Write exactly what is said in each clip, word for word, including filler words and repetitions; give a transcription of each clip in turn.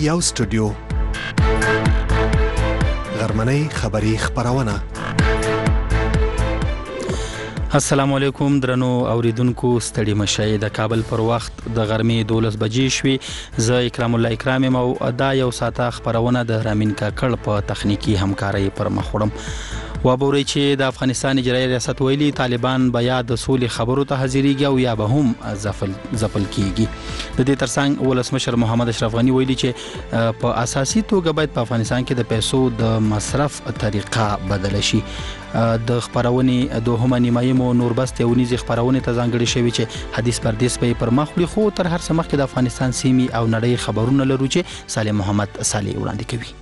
یو سټوډیو غرمنۍ خبری خبرونه. السلام علیکم درنو اوریدونکو، ستړي مشئ. د کابل پر وخت د غرمې دولس بجې شوې. زه اکرام الله اکرام یم او دا یو ساعته خبرونه د رامین کاکړ په تخنیکی همکارۍ پر مخ وړم. وابوري چې د افغانستان اجرایي ریاست ویلي طالبان بیا د سولې خبرو ته حاضرېږي او یا به هم ځپل ځپل کیږي. د دې ترڅنګ ولسمشر محمد اشرف غني ویلي چې په اساسي توګه باید په افغانستان کې د پیسو د مصرف طریقه بدله شي. د خبرونې دوهمه نیمایي مو نوربست یو نيزي خبرونه ته ځانګړي شوی چې حدیث پردیس به پر مخ وړي، خو تر هر څه مخکې د افغانستان سیمې او نړۍ خبرونه لرو چې صالح محمد صالح وړاندې کوي.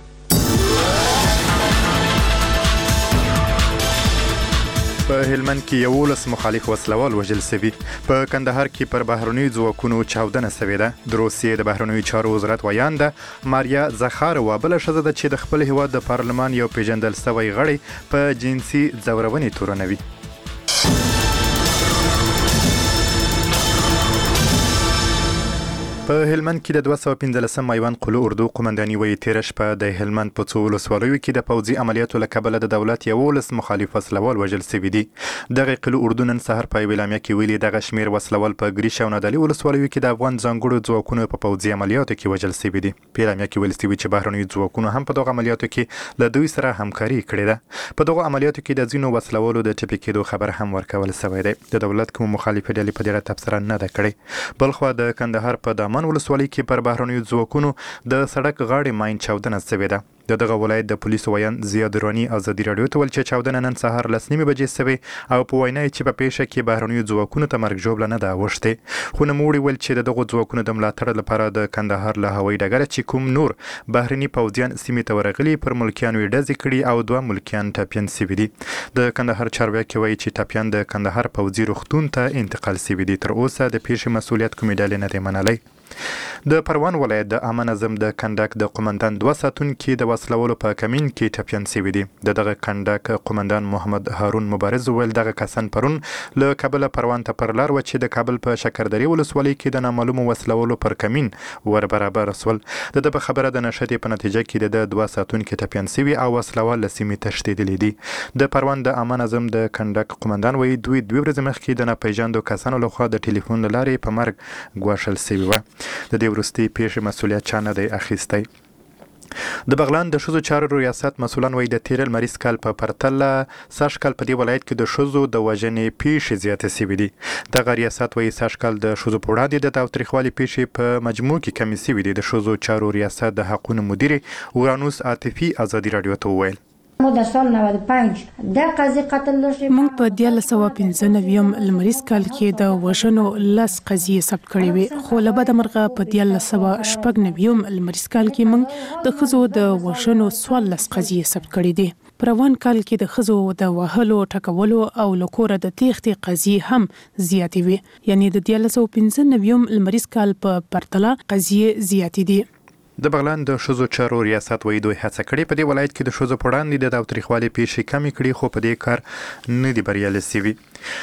په هلمند کې یولس مخالف وسلوال وژل شوي. په کندهار کې پر بهرنیو ځواکونو چاودنه شوې ده. د روسیې د بهرنیو چارو وزارت ویانده ماریا زخاروا بله ښځه ده چې د خپل هیواد د پارلمان یو پیژندل شوی غړی په جنسي ځورونې تورنوي. په هلمند کې د دوه سوه پنځلسم میوند قلو اردو قومنداني وایي تېره شپه د هلمند په څو ولسوالیو کې د پوځي عملیاتو له کبله د دولت یولس مخالف وسلوال وژل شوي دي. دغه قلو اردو نن سهار په یوه اعلامیه کې ویلي دغه شمېر وسلوال په ګریش او نادعلي ولسوالیو کې د افغان ځانګړو ځواکونو په پوځي عملیاتو کې وژل شوي دي. په اعلامیه کې ویل شوي چې بهرنیو ځواکونو هم په دغه عملیاتو کې له دوی سره همکاري کړې ده. په دغه عملیاتو کې د ځینو وسلوالو د ټپي کېدو خبر هم ورکول شوی دی. د دولت کوم مخالفې ډلې په دې اړه تبصره نه ده کړې. بلخوا د کندهار په دامان ولسوالۍ کې پر بهرنیو ځواکونو د سړک غاړې ماین چاودنه شوې ده. د دغه ولایت د پولیسو ویان زیاد رانی ازادي راډیو ته ویل چې چاودنه نن سهار لس نیمې بجې شوې او په وینا یې چې په پیښه کې بهرنیو ځواکونو ته مرګ ژوبله نه ده اوښتې. خو نوموړي ویل چې د دغو ځواکونو د ملاتړ لپاره د کندهار له هوایي ډګره چې کوم نور بهرني پوځیان سیمې ته ورغلي پر ملکیانو یې ډزې کړي او دوه ملکیان ټپیان شوي دي. د کندهار چارواکي وایي چې ټپیان د کندهار پوځي روغتون ته انتقال شوي دي. تر اوسه د پیښې مسؤلیت کومې ډلې نه دی منلی. د پروان ولایت د عامه نظم د کندک د قومندان دوه ساتونکي د وسلوالو په کمین کې ټپیان شوي دي. د دغه کندک قومندان محمد هارون مبارز ویل دغه کسان پرون له کابل پروان ته پر لار و چې د کابل په شکردرې ولسوالۍ کې د نامعلومو وسلوالو پر کمین ور برابر سول. د ده په خبره د نښتې په نتیجه کې د دوه ساتونکي ټپیان شوي او وسلوال له سیمې تښتېدلي دي. د پروان د عامه نظم د کندک قومندان وایي دوی دوې ورځې مخکې د ناپېژاندو کسانو لخوا د ټلیفون له لارې په مرګ ګواښل شوي وه. د دې وروستۍ پیښې مسؤلیت چا نه دی اخیستی. د بغلان د ښځو چارو ریاست مسؤلان وایي د تېر لمریز کال په پرتله سږ کال په دې ولایت کې د ښځو د وژنې پیښې زیاتې شوي دي. دغه ریاست وایي سږ کال د ښځو په وړاندې د تاوتریخوالي پیښې په مجموع کې کمې شوي دي. د ښځو چارو ریاست د حقونو مدیرې اورانوس عاطفي ازادي راډیو ته وویل ما در سال نود و پنج ده قضیه قتل داشتیم. موږ په دیارلس سوه پنځه نوي لمریز کال کې د وژنو لس قضیې ثبت کړې وې، خو له بده مرغه په دیارلس سوه شپږ نوي لمریز کال کې موږ د ښځو د وژنو څوارلس قضیې ثبت کړې دي. په روان کال کې د ښځو د وهلو، ټکولو او له کوره د تېښتې قضیې هم زیاتې وې، یعنې د دیارلس سوه پنځه نوي لمریز کال په پرتله قضیې زیاتې دي. د بغلان د ښځو چارو ریاست وایي دوی هڅه کړې په دې ولایت کې د ښځو په وړاندې د تاوتریخوالي پیښې کمې کړي، خو په دې کار نه دي بریالي شوي.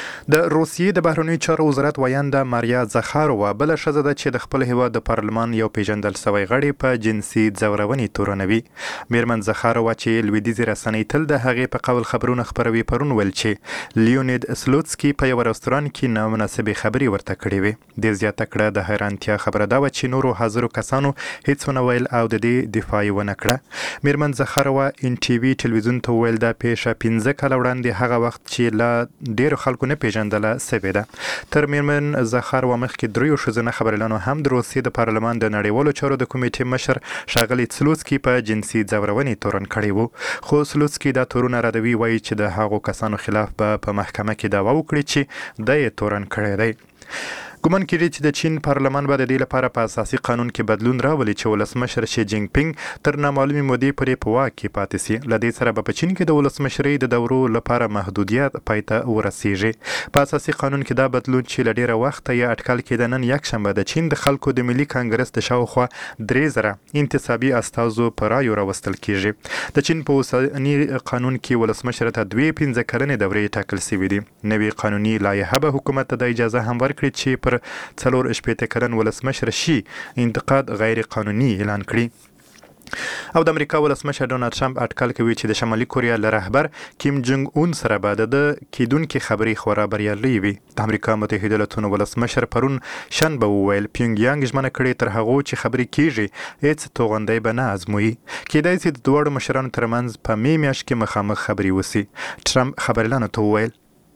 د روسیې د بهرنیو چارو وزارت ویانده ماریا زخاروا بله ښځه ده چې د خپل هیواد د پارلمان یو پیژندل شوی غړی په جنسي ځورونې تورنوي. میرمن زخاروا چې لویدیځې رسنۍ تل د هغې په قول خبرونه خپروي پرون ویل چې لیونید سلوتسکي په یو رستوران کې نامناسبې خبرې ورته کړې وې. دې زیاته کړه د حیرانتیا خبره دا وه چې نورو حاضرو کسانو هیڅ ونه ویل او د دې دفاع یې ونه کړه. میرمن زخاروا ان ټي وي ټلویزیون ته ویل دا پیښه پنځه کاله وړاندې هغه وخت چې له ډېرو خلکو نه پیژندله شوې ده. تر میرمن زخاروا مخکې دریو ښځینه خبریالانو هم د روسیې د پارلمان د نړیوالو چارو د کمیټې مشر ښاغلي سلوتسکي په جنسي ځورونې تورن کړی و، خو سلوتسکي دا تورونه ردوي، وایي چې د هغو کسانو خلاف به په محکمه کې دعوا وکړي چې دی یې تورن کړی دی. ګومان کېږي چې د چین پارلمان به د دې لپاره په اساسي قانون کې بدلون راولي چې ولسمشر شي جینګ پینګ تر نامعلومې مودې پورې په واک کې پاتې شي. له دې سره به په چین کې د ولسمشرۍ د دورو لپاره محدودیت پای ته ورسیږي. په اساسي قانون کې دا بدلون چې له ډېره وخته یې اټکل کېده نن یکشنبه د چین د خلکو د ملي کانګرس د شاوخوا درې زره انتصابي استازو په رایو راوستل کېږي. د چین په اوسني قانون کې ولسمشر ته دوې پنځه کلنې دورې ټاکل شوي دي. نوې قانوني لایحه به حکومت ته د اجازه هم ورکړي چې پر څلور شپېته کلن ولسمشر شي انتقاد غیر قانوني اعلان کړي. او د امریکا ولسمشر ډونالد ټرمپ اټکل کوي چې د شمالي کوریا له رهبر کیم جونګ اون سره به د کیدونکو خبرې خورا بریالۍ وي. د امریکا متحده ایالاتونو ولسمشر پرون شنبه وویل پیونګ یانګ ژمنه کړې تر هغه چې خبرې کیږي هیڅ توغندۍ به نه ازموي. کېدای شي د دواړو مشرانو ترمنځ په می میاشت کې مخامخ خبرې وسی. ټرمپ خبريالانو ته وویل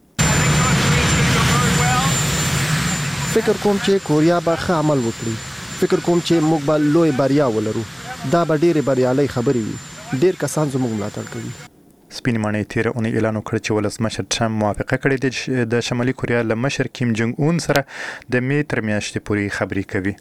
فکر کوم چې کوریا به ښه عمل وکړي. فکر کوم چې موږ به لوی بریا ولرو. دا به ډېرې بریالۍ خبرې وي. ډېر کسان زموږ ملاتړ کوي. سپین ماڼۍ تیر اونۍ اعلان وکړ چې ولسمشر ټرمپ موافقه کړې ده چې د شمالي کوریا له مشر کیم جونګ اون سره د می تر میاشتې پورې خبرې کوي.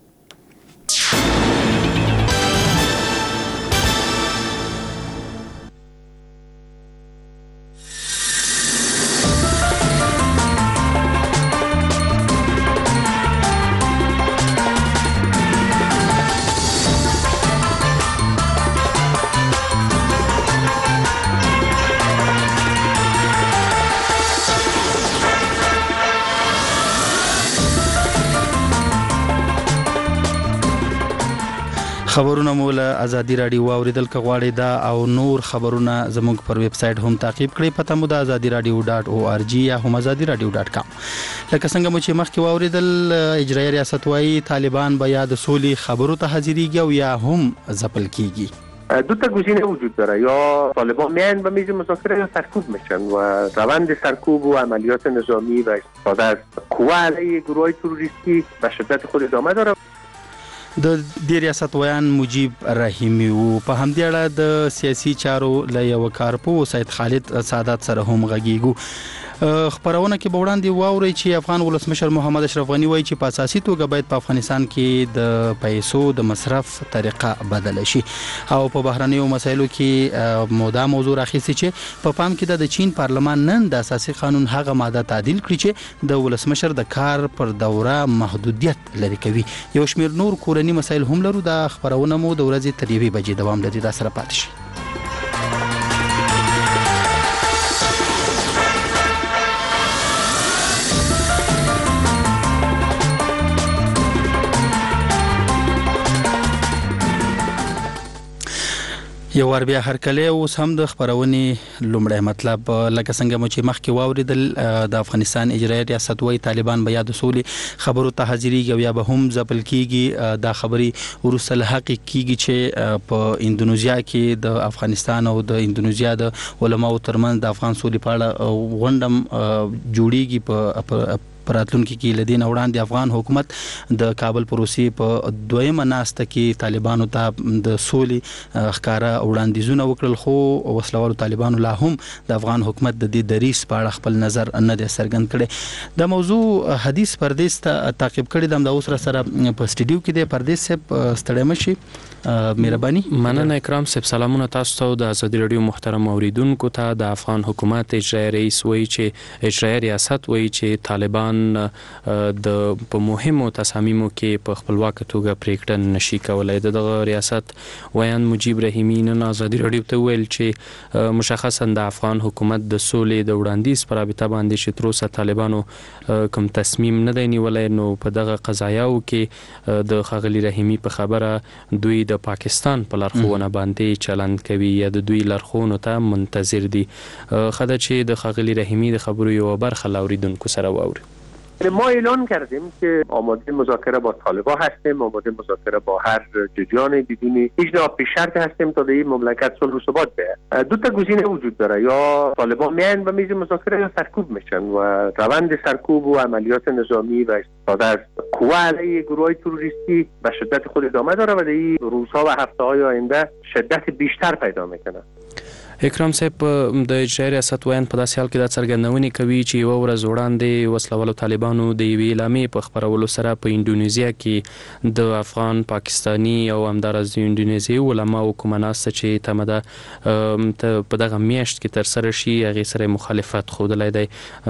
خبرونه مو له ازادي رادیو اوریدل کغواړي دا او نور خبرونه زموږ پر ویب سټ هم تعقیب کړئ. پته مو د ازادي رادیو ډاټ او ار جی یا هم ازادي رادیو ډاټ کام. لکه څنګه مو چې مخکې واوریدل اجرایي ریاست وايي طالبان به یا د سولې خبرو ته حاضرېږي او یا هم ځپل کیږي. دو تا گزینه وجود داره، یا طالبان میان به میز مذاکره یا سرکوب میشن و روند سرکوب و عملیات نظامی و استفاده از قوه علیه گروه‌های تروریستی به شدت خود ادامه داره. د دې ریاست ویان مجیب رحیمی وو. په همدې اړه د سیاسي چارو له یو کارپو سید خالد سعادت سره هم غږیږو. خبرونه کې وړاندې واوري چې افغان ولسمشر محمد اشرف غنی وایي چې په اساسي توګه باید په افغانستان کې د پیسو د مصرف طریقه بدل شي او په بهرنیو مسایلو کې مودا موضوع راخیسي چې په پام کې د چین پارلمان نن د اساسي قانون هغه ماده تعدیل کړي چې د ولسمشر د کار پر دوره محدودیت لري کوي. یو شمیر نور کورنی مسایل هم لرو. د خبرونه مو د ورځې تر یوې بجې دوام لري. دا سره پاتې شي. یو ور بیا هر کله اوس هم د خبرونې لومړی مطلب لکه څنګه مو چې مخکې واوریدل د افغانستان اجرایي ریاست وايي طالبان به یا د سولې خبرو ته حاضرېږي او یا به هم ځپل کیږي. دا خبرې وروسته له حق کیږي چې په اندونیزیا کې د افغانستان او د اندونیزیا د علماو ترمنځ د افغان سولې په اړه غونډه جوړیږي. په پراتلونکو کې لدین وړاندې افغان حکومت د کابل پروسې په دویمه ناسته کې طالبانو ته د سولې ښکارا وړاندیزونه وکړل، خو وسلوالو طالبانو لا هم د افغان حکومت د دې دریس په اړه خپل نظر نه دی څرګند کړی. د موضوع حدیث پردیس ته تعقیب کړی د اوس سره په سټډیو کې د پردیس صاحب ستړی مشي. مهرباني. مننه اکرام صاحب. سلامونه تاسو ته د ازادي رادیو محترم اوریدونکو ته. د افغان حکومت اجرایي رئیس وایي چې اجرایي ریاست وایي چې طالبان د په مهمو تصامیمو کې په خپلواک توګه پریکړه نشي کولای. دغه ریاست ویان مجیب رحیمی نن ازادي رادیو ته ویل چې مشخصا د افغان حکومت د سولې د وړاندیز پر رابطه باندې چې تر اوسه طالبانو کوم تصمیم نه دی نیولای، نو په دغه قضایاو کې د ښاغلي رحیمی په خبره دوی د پاکستان په لارښوونه باندې چلند کوي یا د دوی لارښوونو ته منتظر دي. خدای چې د ښاغلي رحیمی د خبرو یو برخه لاوریدونکو سره واوري. ما اعلان کردیم که آماده مذاکره با طالبان هستیم، آماده مذاکره با هر جریان بدون هیچ نوع پیش شرط هستیم تا به این مملکت صلح و ثبات بیاید. دو تا گزینه وجود داره، یا طالبان میان به میز مذاکره یا سرکوب میشن و روند سرکوب و عملیات نظامی و استفاده از قوه علیه گروه‌های تروریستی به شدت خود ادامه داره و در این روزها و هفته‌های آینده شدت بیشتر پیدا میکنه. اکرام صاحب د اجرایي ریاست ویان په داسې حال کې دا څرګندونې کوي چې یوه ورځ وړاندې وسلوالو طالبانو د یوې اعلامیې په خپرولو سره په اندونیزیا کې د افغان، پاکستاني او همداراز د اندونیزیایي علماو کومه ناسته چې تمه ده په دغه میاشت کې ترسره شي هغې سره مخالفت ښودلی دی.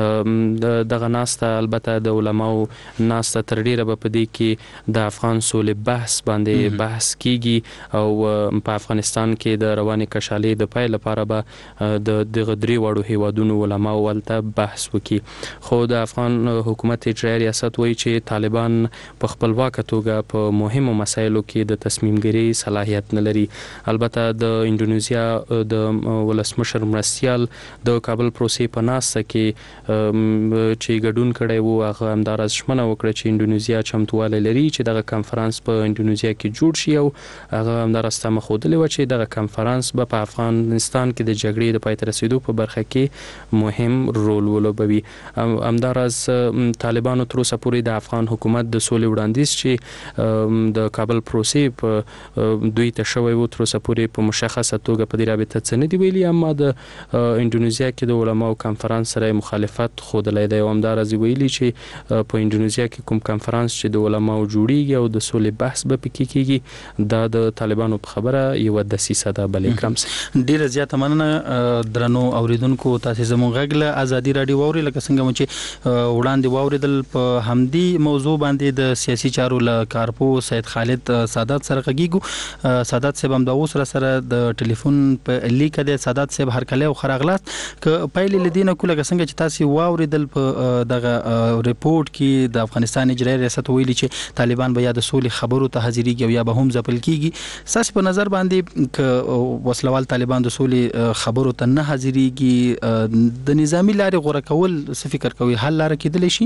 دغه ناسته البته د علماو ناسته تر ډیره به په دې کې د افغان سولې بحث باندې بحث کیږي او په افغانستان کې د روانې کشالۍ د پیل لپاره سره به د دغه درې وړو هیوادونو علما ولته بحث وکړي. خو د افغان حکومت اجرایي ریاست وایي چې طالبان په خپلواک توګه په مهمو مسایلو کې د تصمیم ګیري صلاحیت نه لري. البته د انډونیزیا د ولسمشر مرستیال د کابل پروسې په ناسته کې چې ګډون کړی وو هغه همداراز ژمنه وکړه چې انډونیزیا چمتوالی لري چې دغه کنفرانس په انډونیزیا کې جوړ شي او هغه همداراز تمه ښودلې وه چې دغه کنفرانس به په افغانستان کې د جګړې د پای ته رسیدو په برخه کې مهم رول ولوبوي. همداراز طالبانو تر اوسه پورې د افغان حکومت د سولې وړاندیز چې د کابل پروسې په دوی ته شوی و تر اوسه پورې په مشخصه توګه په دې رابطه څه نه دي ویلي، اما د انډونیزیا کې د علماو کنفرانس سره مخالفت ښودلی دی او همداراز ویلي چې په انډونیزیا کې کوم کنفرانس چې د علماو جوړیږي او د سولې بحث به پکې کیږي دا د طالبانو په خبره یو دسیسه ده. بل اکرام سي ډیره زیاته مننه درنو اوریدونکو، تاسو زموږ غږ له ازادي رادیو واوري لکه څنګه چې وړاندې واوریدل په همدي موضوع باندې د سیاسي چارو له کارپو سید خالد سادات سره غږیږو. سادات صاحب هم د اوسره سره د ټلیفون په لیک د سادات صاحب هر کله خو راغلاست ک پایلې لدینه کوله څنګه چې تاسو واوریدل په دغه ریپورت کې د افغانستان اجرایي ریاست ویلي چې طالبان به یا د سولې خبرو ته حاضرېږي او یا به هم ځپل کیږي. ساس په نظر باندې ک وسلوال طالبان د سولې خبرو ته نه حاضرېږي د نظامی لارې غوړه کول څه فکر کوي حل لاره کېدلی شي؟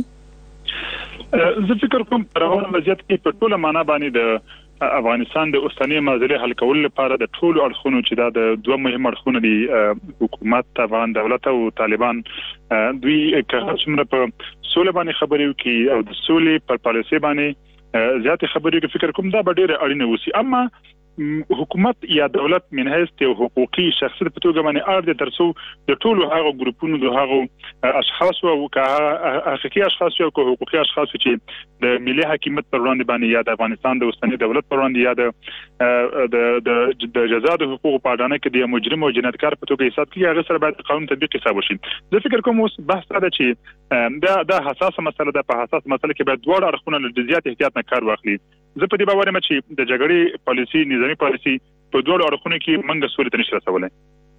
زه فکر کوم په روان وضعیت کې په ټوله معنا باندې د افغانستان د اوسنۍ معضلې حل کول لپاره د ټولو اړخونو چې دا د دوه مهم اړخونه دي حکومت افغان دولت او طالبان دوی که څومره په سولې باندې خبرې وکړي او د سولې پر پالیسي باندې زیات خبرې وکړي فکر کوم دا به ډېر اړینه وسی. اما حکومت یا دولت من حیث ته حقوقي شخصیت په توګه باندې اړ دي ترڅو د ټولو هغه ګروپونو د هغه اشخاص او حقيقي اشخاص او حقوقي اشخاص چې د ملي حکومت پر وړاندې باندې یا د افغانستان د اوسنۍ دولت پر وړاندې یا د د جزا د حقوقو په اډانه کې د مجرم او جنایتکار په توګه حساب کیږي هغه سره باید قانون تطبیق حساب وشي. زه فکر کوم اوس بحث دا چې دا د حساسه مسله ده، په حساسه مسله کې باید دوه اړخونه له زیات احتیاط نه کار واخلي. زه په دې باور یم چې د جګړې پالیسي نظامی پالیسي په دوه اړخونو کې منګه سولې ته نشي رسولای.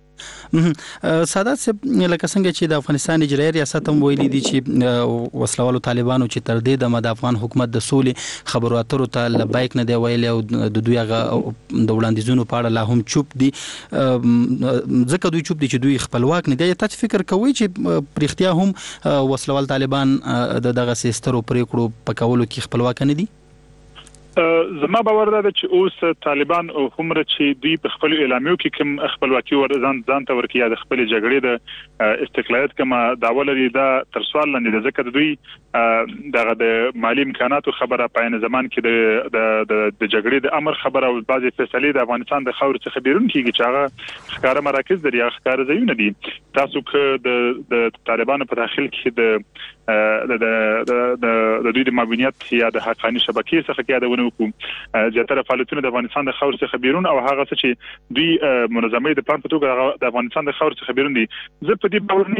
سادات صاحب لکه څنګه چې د افغانستان اجرایي ریاست هم ویلي دي چې وسلوالو طالبانو چې تر دې دمه د افغان حکومت د سولې خبرو اترو ته لبیک نه دی ویلي او د دوی هغه د وړاندیزونو په اړه لا هم چوپ دي، ځکه دوی چوپ دي چې دوی خپلواک نه دي. تاسو فکر کوئ چې پرختیا هم وسلوال طالبان د دغه سیسترو پریکړو په کولو کې خپلواک نه دي؟ زما باور ده چې اوس طالبان همره چې دوی په خپل اعلامیو کې کوم خپلواکي ورزان ځان ته ورکیا د خپل جګړې د استقلالیت کما داوا لري دا تر سوال لاندې ده، ځکه دوی دغه د مالی امکاناتو خبره په عین زمان کې د د جګړې د امر خبره او بعضی فیصلې د افغانستان د خاور څخه بیرون کیږي چې هغه ښکار مراکز لري، هغه ښکار ځایونه دي. تاسو که د د طالبانو په داخل کې د د د د دوی د مابینیت یا د حقاني شبکې څخه کې یادونه وکړو زیاتره فعالیتونه د افغانستان د خاور څخه بیرون او هغه څه چې دوی منظمې د پلان په توګه د افغانستان د خاور څخه بیرون دي. زه په دې باور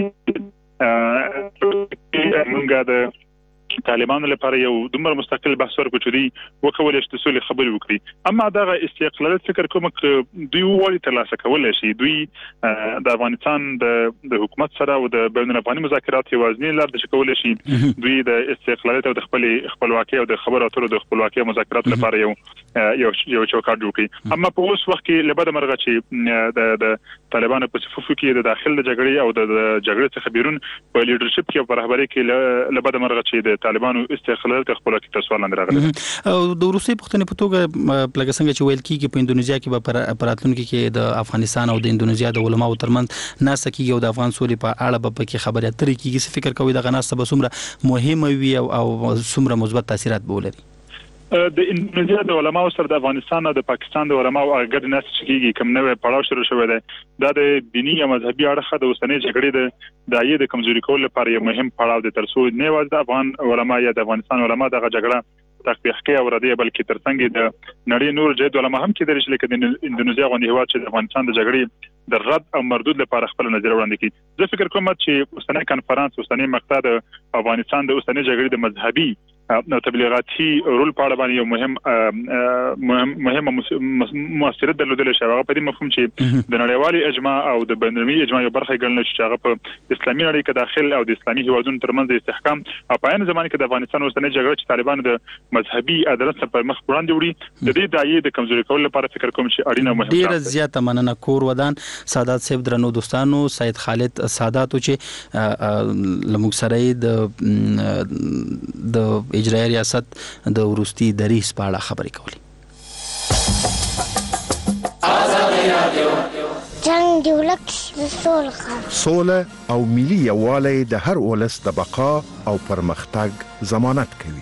نه موږ د طالبانو لپاره یو دومره مستقل بحث ورکړو چې دوی وکولای شي د سولې خبرې وکړي. اما دغه استقلالیت فکر کوم چې دوی وایي ترلاسه کولای شي. دوی د افغانستان د حکومت سره او د بین الافغاني مذاکرات یوازینی لار د کولای شي دوی د استقلالیت او د خپل خپلواکي او د خبرو اترو د خپلواکي مذاکرات لپاره یو یو یو چوکاټ جوړ کړي. اما په اوس وخت کې لبد مرغه چې د د طالبانو په صفوف کې د داخل د جګړې او د جګړې څخه بیرون په لیډرشپ کې په رهبرۍ کې لبد مرغه چې د طالبانو استقلال خپلواکي تر سوال لاندې راغله. او د روسي پښتنې په توګه لکه څنګه چې ویل کیږي په اندونیزیا کې به پراتلونکو کې د افغانستان او د اندونیزیا د علماو ترمنځ ناسه کیږي او د افغان سولې په اړه به پکې خبرې اترې کیږي. څه فکر کوي دغه ناسه به څومره مهمه وي او څومره مثبت تاثیرات به ولري؟ د اندونیزیا د علماو سره د افغانستان او د پاکستان د علماو اګر ناس چکیږي کوم نوې پړاو شروع شوی دی. دا د دینی او مذهبي اړخ د اوسنۍ جګړې د دایې د کمزوري کول لپاره یو مهم پړاو دی ترڅو نه واځي د افغان علما یا د افغانستان علما دغه جګړه تخفیف کوي او ردی بلکې ترڅنګ د نړۍ نور جهد علما هم کې درش لیکي د اندونیزیا غونډه هوا چې د افغانستان د جګړې د رد او مردود لپاره خپل نظر وړاندې کړي. زه فکر کوم چې اوسنۍ کانفرنس اوسنۍ مقطع د افغانستان د اوسنۍ جګړې د مذهبي تبلیغاتي رول په اړه باندې یو مهم مهم مؤثر درلودل شي. هغه په دې مفهوم چې د نړیوالي اجماع او د بین‌المللي اجماع یو برخه ګڼل شي، هغه په اسلامي نړۍ کې داخل او د اسلامي هیوادونو ترمنځ د استحکام او په عین زمانه کې د افغانستان اوسنۍ جګړه چې طالبان د مذهبي عدالت په مخ وړاندې وړي، د دې دایې د کمزوري کولو لپاره فکر کوم چې اړینه مهمه ده. ډیر زیاته مننه کور ودان سادات صاحب، درنو دوستانو، سید خالد سادات چې لموږ سره د د اجرایي ریاست د ورستي دریس په اړه خبرې کولې. جنگ دی ولک سوله سوله او ملي یووالی د هر ولس د بقا او پرمختګ ضمانت کوي.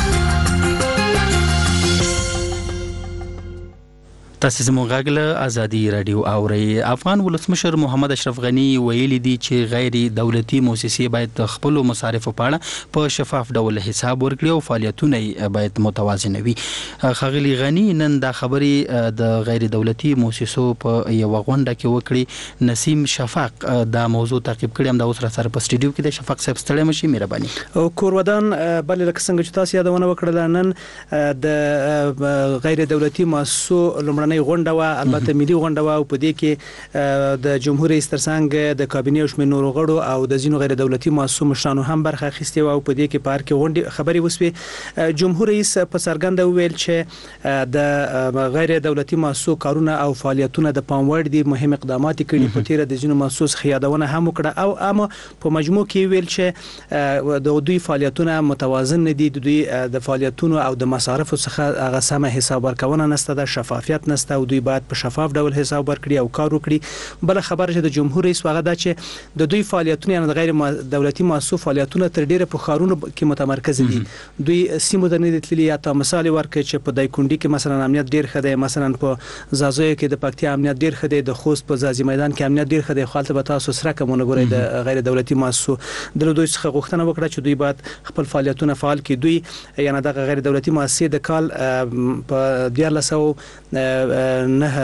تاسو زموږ غږ له ازادي رادیو اورئ. افغان ولسمشر محمد اشرف غنی ویلي دي چې غیر دولتي مؤسسې باید د خپل مصارفو په اړه په شفاف ډول حساب ورکړي او فعالیتونه باید متوازن وي. ښاغلي غنی نن دا خبرې د غیر دولتي مؤسسو په یو غونډه کې وکړي. نسیم شفاق دا موضوع تعقیب کړي، هم دا اوس را سره په سټډیو کې د شفاق صاحب ستړی مشي مهرباني. او کورودان بل لکه څنګه چې تاسو یادونه وکړه، نن د غیر دولتي مؤسسو لمړنۍ غونډه وا، البته ملي غونډه وا، او په دې کې د جمهور رئیس ترڅنګ د کابینې او شمېر نورو غړو او د ځینو غیر دولتي مؤسسو مشرانو هم برخه اخیستې و، او په دې کې په هر کې غونډې خبرې وسوې. جمهور رئیس په څرګنده وویل چې د غیر دولتي مؤسسو کارونه او فعالیتونه د پام وړ دي، مهم اقدامات کړي، په تیر د ځینو مؤسسو څخه یادونه هم وکړه، او اما په مجموع کې ویل چې د دوی فعالیتونه متوازن دي، د دوی د فعالیتونو او د مصارفو څخه هغه سمه حساب ورکونه نشته، د شفافیت نشته، او دوی باید په شفاف ډول حساب ورکړي او کار وکړي. بل خبره چې د جمهور رئیس هغه دا چې د دوی فعالیتونه، یعنی د غیر دولتي مؤسسو فعالیتونه تر ډیره په ښارونو کې متمرکز دي. دوی سیمو ته نه دي تللي. یا ته مثال ورکړي چې په دایکنډي کې مثلا امنیت ډیر ښه دی، مثلا په زازوی کې د پکتیا امنیت ډیر ښه دی، د خوست په زازي میدان کې امنیت ډیر ښه دی. خو هلته به تاسو سره کومونه ګورئ د غیر دولتي مؤسسو د دوی څخه غوښتنه وکړه چې دوی باید خپل فعالیتونه فعال کړي. دوی یعنی د غیر دولتي مؤسسې د کال په دیارلس سوه نه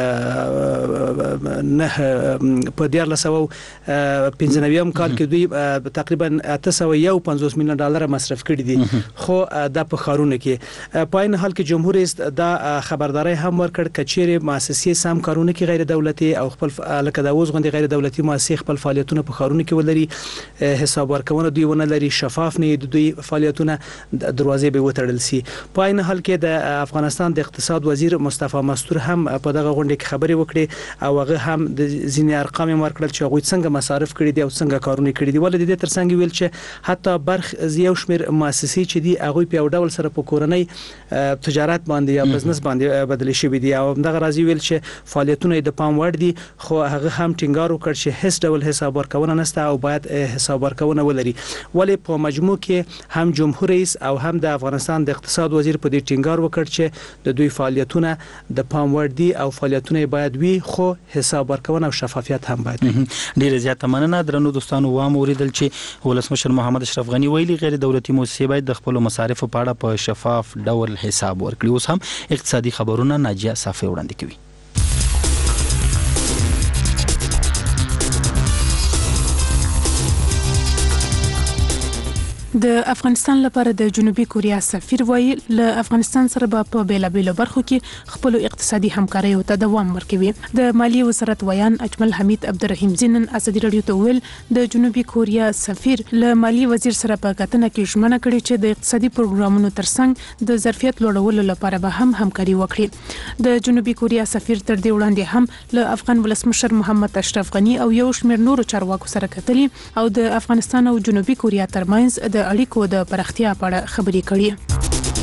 نه په دیارلس سوه پنځه نوي کال کې دوی تقریبا اته سوه یو پنځوس میلیون ډالر مصرف کړي دي، خو د په خارونه کې په عین حال کې جمهور رئیس دا خبرداري هم ورکړ کچېره مؤسسې سم کارونه کې غیر دولتي او خپل لکه د اوس غونډې غیر دولتي مؤسسې خپل فعالیتونه په خارونه کې ولري، حساب ورکونه دوی ونه لري، شفاف نه دي دوی فعالیتونه، دروازې به وتړل سي. په عین حال کې د افغانستان د اقتصاد وزیر مصطفی مستور هم په دغه غونډه کې خبرې وکړې، او هغه هم د ځینې ارقام ورکړل چې هغه څنګه مصارف کړي دي او څنګه کارونه کړي دي. ولې د دې ترڅنګ ویل چې حتی برخ یو شمېر مؤسسې چې دي هغه په یو ډول سره په کورنۍ تجارت باندې یا بزنس باندې بدل شوی دي، او دغه راځي ویل چې فعالیتونه د پام وړ دي، خو هغه هم ټینګار وکړ چې هیڅ ډول حساب ورکونه نشته او باید حساب ورکونه ولري. ولې په مجموع کې هم جمهور رئیس او هم د افغانستان د اقتصاد وزیر په دې ټینګار وکړ چې د دوی فعالیتونه د پام وړ دي او فعالیتونه باید وي، خو حساب ورکونه او شفافیت هم باید وي. ډیره زیاته مننه. درنو دوستانو، وام اوریدل چې ولسمشر محمد اشرف غنی ویلي غیر دولتي مؤسسې باید د خپل مصارفو په اړه په شفاف ډول حساب ورکړي. اوس هم اقتصادي خبرونه ناجیه صافی وړاندې کوي. د افغانستان لپاره د جنوبي کوریا سفیر وایي له افغانستان سره به په بیلابیلو برخو کې خپل اقتصادي همکاریو ته دوام ورکوي. د مالیې وزارت ویان اجمل حمید عبدالرحیم زینن ازادي رادیو ته ویل د جنوبي کوریا سفیر له مالیې وزیر سره په کتنه کې ژمنه کړې چې د اقتصادي پروګرامونو ترڅنګ د ظرفیت لوړولو لپاره به هم همکاري وکړي. د جنوبي کوریا سفیر تر دې وړاندې هم له افغان ولسمشر محمد اشرف غنی او یو شمېر نورو چارواکو سره کتلي او د افغانستان او جنوبي کوریا ترمنځ د اړیکو د پراختیا په اړه خبرې کړي.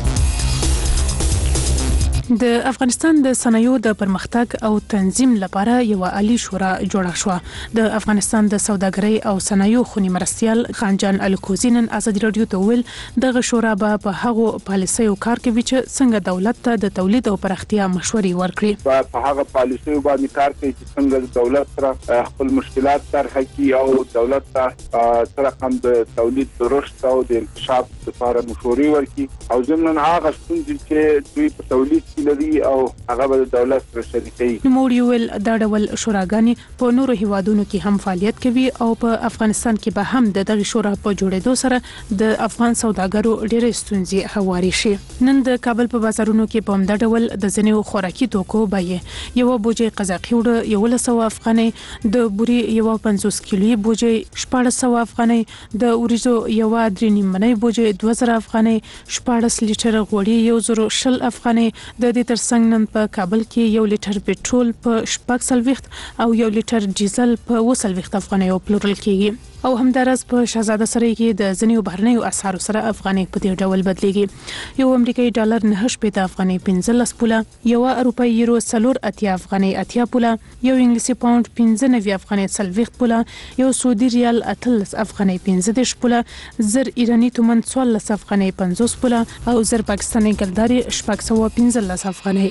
د افغانستان د صنایعو د پرمختګ او تنظیم لپاره یو عالی شورا جوړه شوه. د افغانستان د سوداګرۍ او صنایعو خونی مرستیال خانجان الکوزی نن ازادي رادیو ته ویل دغه شورا به په هغو پالیسیو کار کوي چې څنګه دولت ته د تولید او پراختیا مشورې ورکړي. په هغه پالیسیو باندې کار کوي چې څنګه دولت سره خپل مشکلات طرح کړي او دولت ته سره هم د تولید د رشد او د انکشاف لپاره مشورې ورکړي، او ضمن هغه ستونزې چې دوی په تولید خپلواکي لري او هغه به د دولت سره شریکي. نوموړي ویل دا ډول شوراګانې په نورو هیوادونو کې هم فعالیت کوي او په افغانستان کې به هم د دغه شورا په جوړېدو سره د افغان سوداګرو ډېرې ستونزې هواري شي. نن د کابل په بازارونو کې په همدا ډول د ځینو خوراکي توکو بیې یو بوجي قزاقي وړه یو لسو افغانۍ، د بوري یو پنځوس کیلوي بوجي شپږ سوه افغانۍ، د اوریزو یو درې نیمه بوجي دوه زره افغانۍ، شپږ لیټر غوړي یو زره شل افغانۍ. د دې ترڅنګ نن په کابل کې یو لیټر پټرول په شپږ سلويخت او یو لیټر ډیزل په اووه سلويخت افغانۍ پلورل کیږي. او همدارس په شهزاده سرای کې د ځینو بهرنیو اسعارو سره افغانۍ په دې ډول بدلېږي. یو امریکایي ډالر نه شپږ افغانۍ پنځلس پوله، یو اروپایي یورو څلور اتیا افغانۍ اتیا پوله، یو انګلیسي پاوند پنځه نوي افغانۍ څلوېښت پوله، یو سعودي ریال اتلس افغانۍ پنځه دېرش پوله، زر ایراني تومن څوارلس افغانۍ پنځوس پوله او زر پاکستاني ګلداري شپږ سوه پنځلس افغانۍ.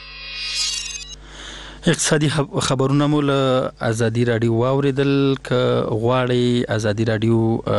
اقتصادي خبرونه مو له ازادي رادیو واوریدل. ک غواړي ازادي رادیو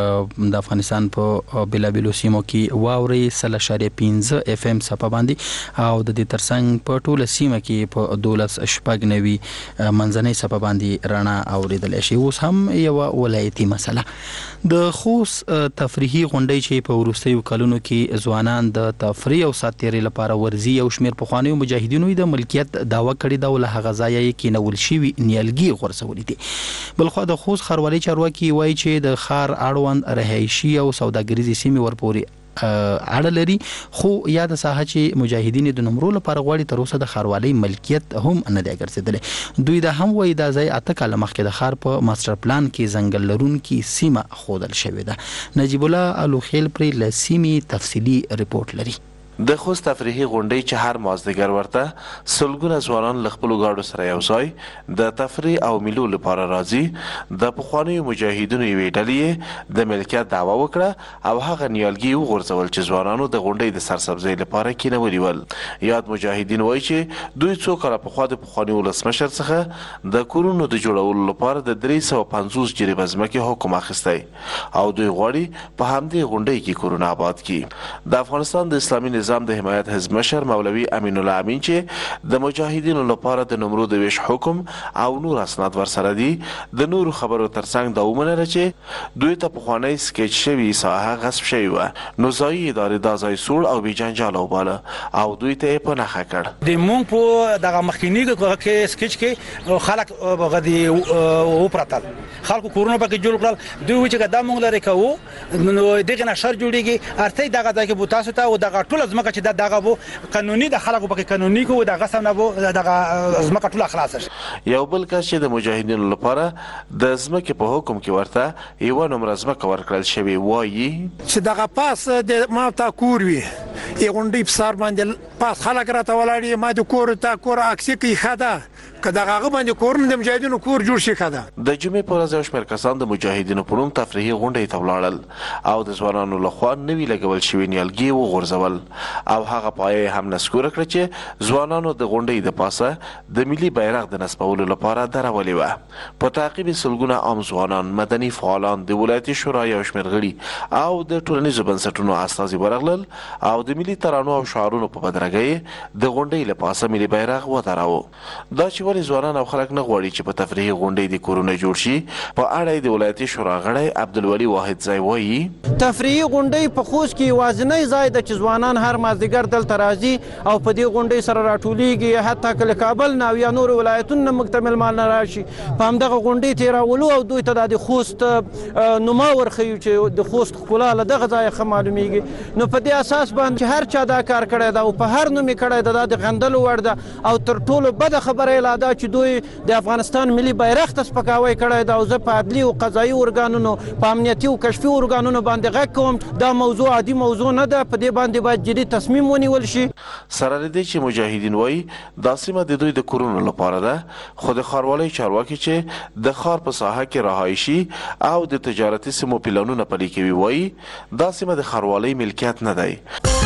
د افغانستان په بلابلو سیمو کې واوري سل اشاریه پنځه اف ام صفه باندې او د دې ترڅنګ په ټوله سیمه کې په دولس شپږ نوي منځنۍ صفه باندې رڼا اوریدل شي. اوس هم یو ولایتي مسله د خوست تفریحي غونډې چې په وروستیو کلونو کې ځوانان د تفریح او ساتیري لپاره ورزي او شمیر پخوانیو مجاهدینو د ملکیت دعوه کړې دا له ځای کې نول شوی نیالګي غورځولې دي. بلخو د خوست خاروالي چارواکي وایي چې د خار اړوند رهایشي او سوداګریزي سیمې ورپورې اړه لري، خو یا د ساحه چې مجاهدین د نمرو لپاره غواړي تر اوسه د خاروالي ملکیت هم نه دی ګرځیدلی. دوی دا هم وایي دا ځای اته کاله مخکې د خار په ماستر پلان کې ځنګل لرونکي سیمه ښودل شوې ده. نجیب الله الوخیل پرې له سیمې تفصیلي ریپورت لري. د خوست تفریحي غونډې چې هر مازدیګر ورته سلګونه ځوانان له خپلو ګاډو سره یو ځای د تفریح او میلو لپاره راځي. د پخوانیو مجاهدینو یوې ډلې د ملکیت دعوه وکړه او هغه نیالګي وغورځول چې ځوانانو د غونډې د سرسبزۍ لپاره کینولي ول. یاد مجاهدین وایي چې دوی څو کاله پخوا د پخواني ولسمشر څخه د کورونو د جوړولو لپاره د درې سوه پنځوس جریبه ځمکې حکم اخیستی او دوی غواړي په همدې غونډۍ کې کورونه آباد کړي. د افغانستان د اسلامي نظام د حمایت حزب مشر مولوي امین الله امین چې د مجاهدینو لپاره د نمرو د ویش حکم او نور اسناد ورسره دي، د نورو خبرو ترڅنګ دا ومنله چې دوی ته پخوانی سکیچ شوی ساحه غصب شوی و، نو ځایي ادارې دا ځای سوړ او بېجنجاله وباله او دوی ته یې په نښه کړ. د مونږ په دغه مخکیني کې سکیچ کې خلک غدي وپرتل، خلکو کورونه پکې جوړ کړل. دوی چې دا مونږ لري کوو نو دغه نشر جوړیږي ارته دغه ځای کې بو تاسو ته او دغه ټول ځمکه چې دغه وو قانوني د خلکو پکې قانوني کو دغه سم نه وو دغه ځمکه ټول خلاص شي. یو بل کس چې د مجاهدینو لپاره د ځمکې په حکم کې ورته یو نمبر ځمکه ورکړل شوی وایي چې دغه پاس د ما تا کور وي یو غونډې په سر باندې پاس خلک راته ولاړ ما د کور ته کور اکسي کې خاده کدا هغه باندې کورن د مجاهدینو کور جوړ شي خاده. د جمعې په ورځ شمېر کسان د مجاهدینو په نوم تفریحي غونډې ته ولاړل او د ځوانانو لخوا نوي لګول شوي نیالګي وغورځول او هغه پایې هم نسکوره کړه چې ځوانانو د غونډې د پاسه د ملي بیرغ د نصبولو لپاره درولې وه. په تعقیب سلګونه عام ځوانان، مدني فعالان، د ولایتي شورا یو شمېر غړي او د ټولنیزو بنسټونو استازي ورغلل او د ملي ترانو او شعارونو په بدرګۍ د غونډې له پاسه ملي بیرغ ودراوه. دا چې ولې ځوانان او خلک نه غواړي چې په تفریحي غونډې د کورونه جوړ شي، په اړه د ولایتي شورا غړی عبدالولي واحد ځای وایي تفریحي غونډې په خوست کې یوازینی ځای ده چې ځوانان هر مازدیګر دلته راځي او په دې غونډې سره راټولیږي، حتی که له کابل نه او یا نورو ولایتونو نه موږ ته میلمانه راشي په همدغه غونډې تېرولو او دوی ته د خوست نما ورښیو چې د خوست ښکلا له دغه ځایه ښه معلومیږي. نو په دې اساس باندې چې هر چا دا کار کړی ده او په هر نوم یې کړی ده دا د غندلو وړ ده او تر ټولو بده خبره یې لا ده چې دوی د افغانستان ملي بیرغ ته سپکاوی کړی ده او زه په عدلي او قضایي ارګانونو په امنیتي او کشفي ارګانونو باندې غږ کوم دا موضوع عادي موضوع نه ده، په دې باندې باید جدي تصمیم ونیول شي. سره له دې چې مجاهدین وایي دا سیمه د دوی د کورونو لپاره ده، خو د ښاروالۍ چارواکي چې د ښار په ساحه کې رهایشي او د تجارتي سیمو پلانونه پلي کوي وایي دا سیمه د ښاروالۍ ملکیت نه دی.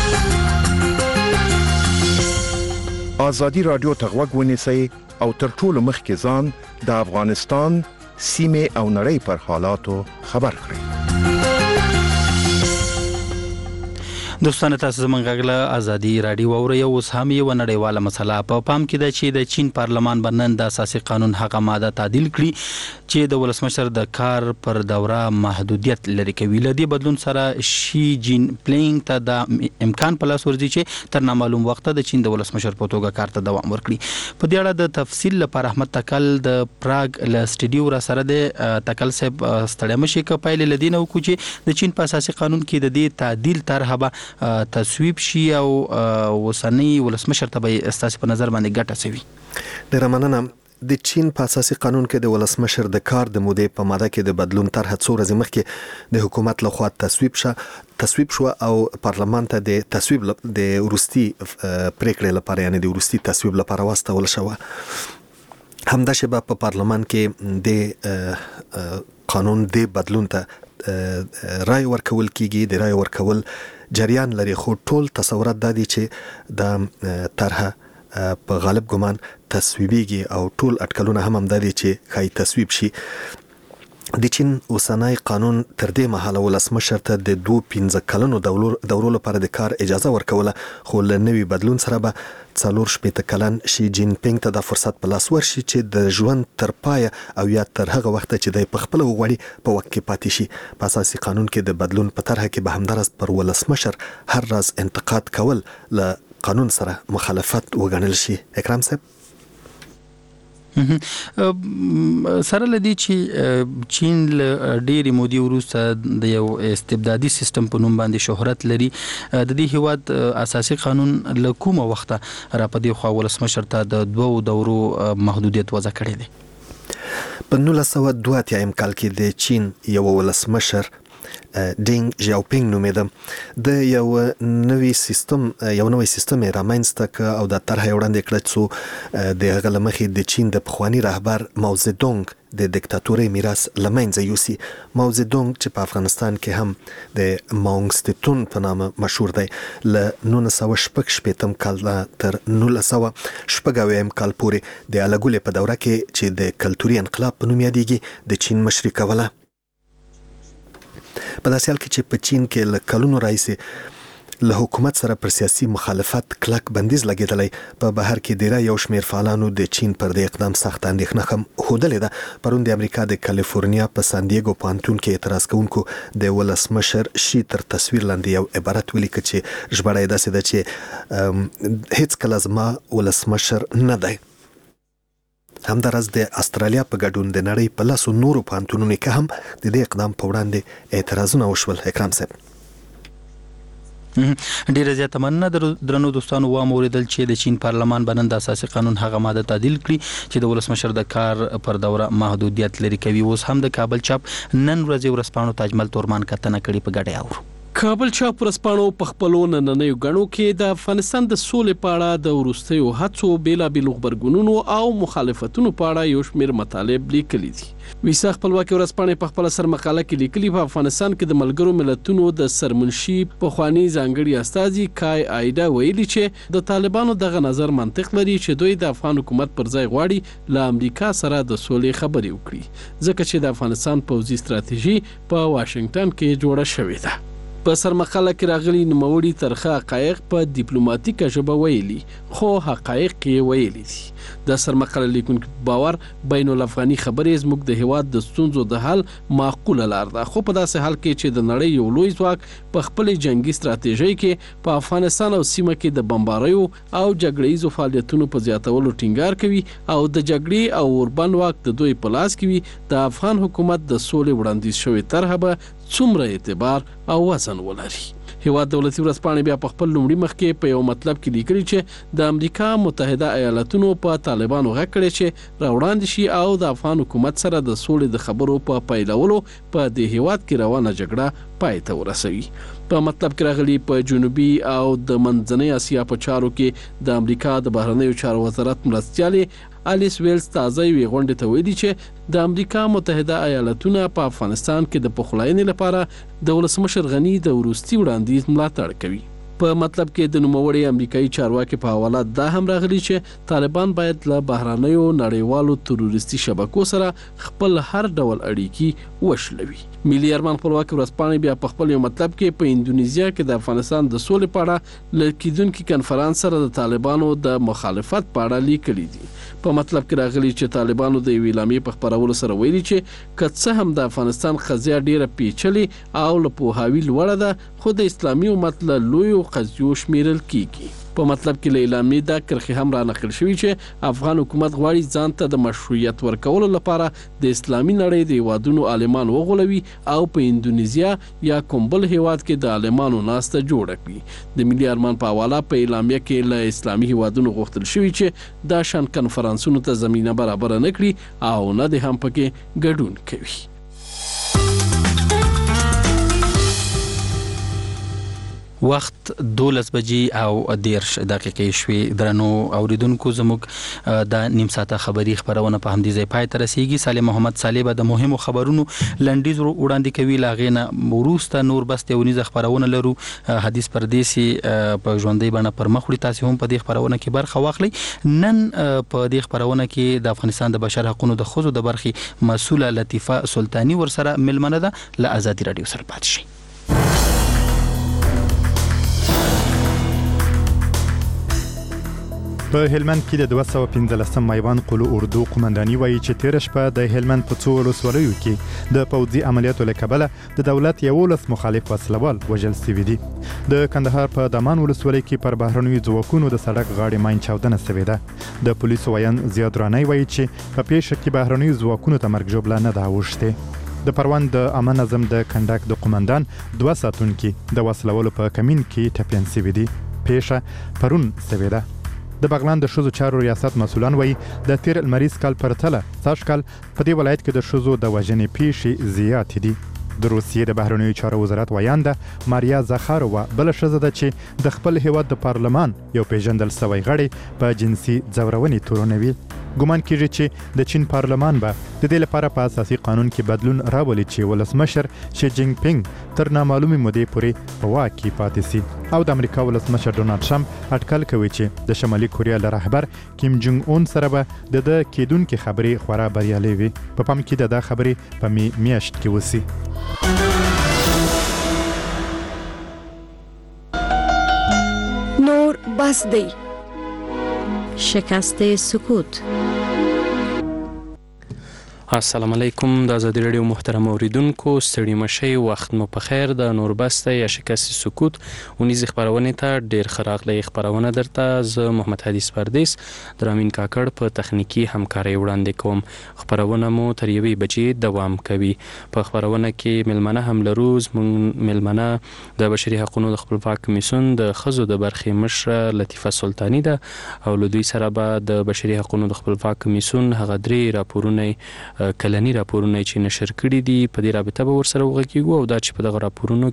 ازادي رادیو ته غوږ ونیسئ او تر ټولو مخکې ځان د افغانستان سیمې او نړۍ پر حالاتو خبر کړئ. دوستانه تاسو زموږ غږ ازادي رادیو اورئ اوس هم یو نړیواله مسله په پام کې ده چې د چین پارلمان بنن د اساسي قانون هغه ماده تعدیل کړي چې د ولسمشر د کار پر دوره محدودیت لري کوي. لدی بدلون سره شي جین پلینګ ته د امکان په لاس ورځي چې تر نامعلوم وخت د چین د ولسمشر په توګه کار ته دوام ورکړي. په دې اړه د تفصیل لپاره احمد تکل د پراګ ل سټډیو را سره د تکل صاحب ستړی مشي کپایل لدینه وکړي چې د چین په اساسي قانون کې د دې تعدیل طرحه تصویب شي او وسنی ولسمشر ته به استاسي په نظر باندې ګټه سوي. ډیره مننه. د چین په اساسي قانون کې د ولسمشر د کار د مودې په ماده کې د بدلون طرحه څو ورځې مخکې د حکومت لخوا تصویب شو تصویب شو او پارلمان ته د تصویب د ورستي پریکړې لپاره یعنی د ورستي تصویب لپاره واستول شو. همدا شبه په پارلمان کې د قانون د بدلون ته رای ورکول کیږي. د رای ورکول جریان لري خو ټول تصورات د دې چې د طرحه په غالب ګمان تصویبيږي او ټول اټکلونه هم هم د دې چې خای تصویب شي. د چین اوسنۍ قانون تر دې مهاله ولسمشر ته د دوه پنځه کلنو دورو لپاره د کار اجازه ورکوله خو له نوي بدلون سره به څلور شپېته کلن شي جین پینګ ته د فرصت په لاس ورشي چې د ژوند تر پایه او یا تر هغه وخت چې د پخپل وغوړي په وخت کې پاتې شي. په اساسي قانون کې د بدلون په طرحه کې به همدارس پر ولسمشر هر راز انتقاد کول له قانون سره مخالفت وګڼل شي. اکرام صاحب سره لدی چې چین له ډېری مودې وروسته د یو استبدادي سیستم په نوم باندې شهرت لري. د دې هیواد اساسي قانون له کومه وخته را پدې خو ولسمشر ته د دوو دورو محدودیت وضع کړی دی. په نولس سوه دوه اتیا کال کې د چین یو ولسمشر ډینګ ژاوپینګ نومېده د یو نوی سیستم یو نوی سیستم رامنځته کړ او د طرحه وړاندې کړه چې د هغه له مخې د چین د پخوانی رهبر ماو زedong د دیکتاتورۍ میراث له منځه یوسي. ماو زedong چې په افغانستان کې هم د ماونګ سټون په نامه مشهور دی له نولس سوه شپږ شپېتم کال تر نولس سوه شپږ اویایم کال پورې د الګولې په دوره کې چې د کلتوري انقلاب په نوم یادېږي د چین مشري کوله. په داسې حال کې چې په چین کې له کلونو راهیسې له حکومت سره پر سیاسي مخالفت کلک بندیز لګېدلی په بهر کې ډیری یو شمېر فعالانو د چین پر دې اقدام سخت اندېښنه هم ښودلې ده. پرون د امریکا د کالیفورنیا په سان دیګو پوهنتون کې اعتراض کوونکو د ولسمشر شي تر تصویر لاندې یو عبارت ولیکه چې ژباړه یې داسې ده چې هیڅ کله زما ولسمشر نه دی. همداراز د استرالیا په ګډون د نړۍ په لاسو نورو پوهنتونونو کې هم د دې اقدام په وړاندې اعتراضونه وشول. اکرام صاحب ډیره زیاته مننه درنو دوستانو. و موریدل چې د چین پارلمان بنن د اساسي قانون هغه ماده تعدیل کړي چې د ولسمشر د کار پر دوره محدودیت لري کوي. اوس هم د کابل چاپ نن ورځې ورسپانو تاجمل تورمان کتنه کړي په ګډه اورو. کابل چاپ ورسپانو په خپلو نننیو غړو کې د افغانستان د سولې په اړه د وروستیو هڅو بیلابیلو خبرګونونو او مخالفتونو په اړه یو شمېر مطالب لیکلي دي. ویسا خپلواکي ورسپانې په خپل سر مقاله کې لیکلي په افغانستان کې د ملګرو ملتونو د سرمنشي په خواني ځانګړي استازي کای ایدا ویلي چې د طالبانو دغه نظر منطق لري چې دوی د افغان حکومت پر ځای غواړي له امریکا سره د سولې خبرې وکړي ځکه چې د افغانستان پوځي ستراتیژي په واشنگټن کې جوړه شوې ده. په سرمقاله کې راغلي نوموړي ترخه حقایق په ډیپلوماټیکه ژبه ویلي خو حقایق یې ویلي دي. د سرمقاله لیکونکو باور بین الافغاني خبرې زموږ د هیواد د ستونزو د حل معقوله لار ده خو په داسې حال کې چې د نړۍ یو لوی ځواک په خپل جنگي ستراتیژي کې په افغانستان او سیمه کې د بمباریو او جګړې فعالیتونو په زیاتولو ټینګار کوي او د جګړې او اوربن واک د دوی په لاس کې وي د افغان حکومت د سولې وړاندیز شوی طرحه به څومره اعتبار او وزن ولري. هیواد دولتي ورځپاڼې بیا په خپل لومړي مخ کې په یو مطلب کې لیکلي چې د امریکا متحده ایالاتونو په طالبانو غږ کړی چې راوړاندې شي او د افغان حکومت سره د سولې د خبرو په پیلولو په دې هیواد کې روانه جګړه پای ته ورسوي. په مطلب کې راغلي په جنوبي او د منځنۍ اسیا په چارو کې د امریکا د بهرنیو چارو وزارت مرستیالې الیس ویلز تازه وی غونډه ته ویلي چې د امریکا متحده ایالاتونه په افغانستان کې د پخلاینې لپاره د ولسمشر غنی د وروستي وړاندیز ملاتړ کوي. په مطلب کې د نوموړي امریکایي چارواکي په حواله دا هم راغلي چې طالبان باید له بهرانیو نړیوالو تروریستي شبکو سره خپل هر ډول اړیکې وشلوي. ملي ارمان خپلواکي ورځپاڼې بیا په خپل یو مطلب کې په اندونیزیا کې د افغانستان د سولې په اړه له کیدونکو کنفرانس سره د طالبانو د مخالفت په اړه لیکلي دي. په مطلب کې راغلي چې طالبانو د یوې اعلامیې په خپرولو سره ویلي چې که څه هم د افغانستان قضیه ډیره پیچلې او له پوهاوي لوړه ده خو د اسلامي امت له لویو قضیو شمیرل کیږي. په مطلب کې له اعلامیې دا کرښې هم را نقل شوي چې افغان حکومت غواړي ځان ته د مشروعیت ورکولو لپاره د اسلامي نړۍ د هیوادونو عالمان وغولوي او په اندونیزیا یا کوم بل هیواد کې د عالمانو ناسته جوړه کړي. د ملي ارمان په حواله په اعلامیه کې له اسلامي هیوادونو غوښتل شوي چې دا شان کنفرانسونو ته زمینه برابر نه کړي او نه د هم پکې ګډون کوي. وخت دولس بجې او دیرش دقیقې شوې. درنو اوریدونکو زموږ د نیم ساعته خبری خبرونه په همدې ځای پای ته رسیږي. سالم محمد صالح به د مهمو خبرونو لنډیز وړاندې کوي. لاغې نه وروسته نور بس یونیزه خبرونه لرو. حدیث پردیسی په ژوندۍ بڼه پر مخ وړي. تاسو هم په دې خبرونه کې برخه واخلئ. نن په دې خبرونه کې د افغانستان د بشر حقوقو د ښځو د برخې مسؤله لطیفه سلطانی ورسره ملمنه ده. له آزادي رادیو سره پاتې شئ. په هلمند کې د دوه سوه پنځلسم میوان قلو اردو قومنداني وایي چې تیر شپه د هلمند په څو ولسوالیو کې د پوځي عملیاتو له کبله د دولت یولس مخالف وسلوال وژل شوي دي. د کندهار په دامان ولسوالۍ کې پر بهرنیو ځواکونو د سړک غاړې ماین چاودنه شوې ده. د پولیسو ویان زیاد رانی وایي چې په پیښه کې بهرنیو ځواکونو ته مرګ ژوبله نه ده اوښتې. د پروان د عامه نظم د کنډک د قومندان دوه ساتونکي د وسلوالو په کمین کې ټپیان شوي دي. پیښه پرون شوې ده. د بغلان د ښځو چارو ریاست مسؤلان وایي د تیر لمریز کال پرتله سږ کال په دې ولایت کې د ښځو د وژنې پیښې زیاتې دي. د روسیې د بهرنیو چارو وزارت ویانده ماریا زخارova بل ښځه ده چې د خپل هیواد د پارلمان یو پیژندل شوی غړی په جنسي ځورونې تورنوي. ګومان کیږي چې د چین پارلمان به د دې لپاره په اساسي قانون کې بدلون راولي چې ولسمشر شي جینګ پینګ تر نامعلومې مودې پورې په واک کې پاتې شي. او د امریکا ولسمشر ډونالد ټرمپ اټکل کوي چې د شمالي کوریا له رهبر کیم جونګ اون سره به د د کېدونکې خبرې خورا بریالۍ وي. په پام کې د دا خبرې په می میاشت کې وسی. نور بس دی. شکست سکوت. السلام علیکم. د آزادي رادیو محترم اوریدونکو ستړي مشئ. وخت مو په خیر. د نوربسته یا شکست سکوت ونیزي خبرونه ته ډیر خراغلی خبرونه درته ز محمد حدیث پردیس درامین کاکړ په تخنیکی همکاري وړاندې کوم. خبرونه مو تر یوې بجې دوام کوي. په خبرونه کې ملمنه هم لروز مون ملمنه د بشري حقوقو د خپلواک کمیسیون د خزو د برخې مشره لطیفه سلطانی ده او له دوی سره به د بشري حقوقو د خپلواک کمیسیون هغه درې راپورونه کلنی راپورونه چې نشر کړي دي په دې رابطه به ورسره وغږیږو او دا چې په دغه راپورونو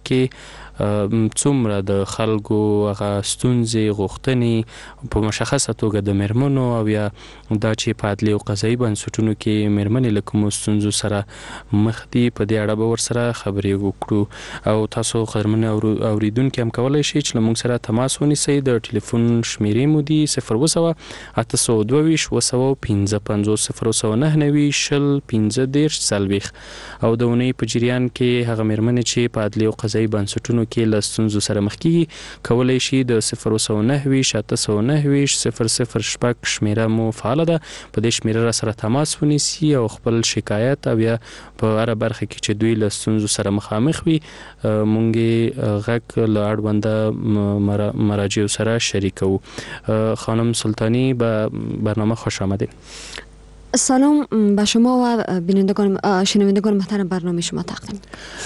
کې څومره د خلکو هغه ستونزې غوښتنې په مشخصه توګه د میرمنو او یا دا چې په عدلي او قضایي بنسټونو کې میرمنې له کومو ستونزو سره مخ دي په دې اړه به ورسره خبرې وکړو. او تاسو قدرمن اوریدونکي هم کولی شئ چې له موږ سره تماس ونیسئ. د ټلیفون شمیرې مو دي صفر اووه سوه اته سوه دوه ویشت اووه سوه پنځه پنځوس صفر اووه سوه نهه نوي شل پنځه دېرش څلوېښت. او د اونۍ په جریان کې هغه میرمنې چې په عدلي او قضایي بنسټونو کې له ستونزو سره مخ کیږي کولی شي د صفر اووه سوه نهه ویشت اته سوه نهه ویشت صفر صفر شپږ شمیره مو فعاله ده. په دې شمیره را سره تماس ونیسي او خپل شکایت او یا په هره برخه کې چې دوی له ستونزو سره مخامخ وي مونږ غږ له اړونده مراجعو سره شریکو. خانم سلطانی به برنامه خوش آمدید. سلام به شما و بینندگان شنوندگان محترم برنامه شما تقدیم.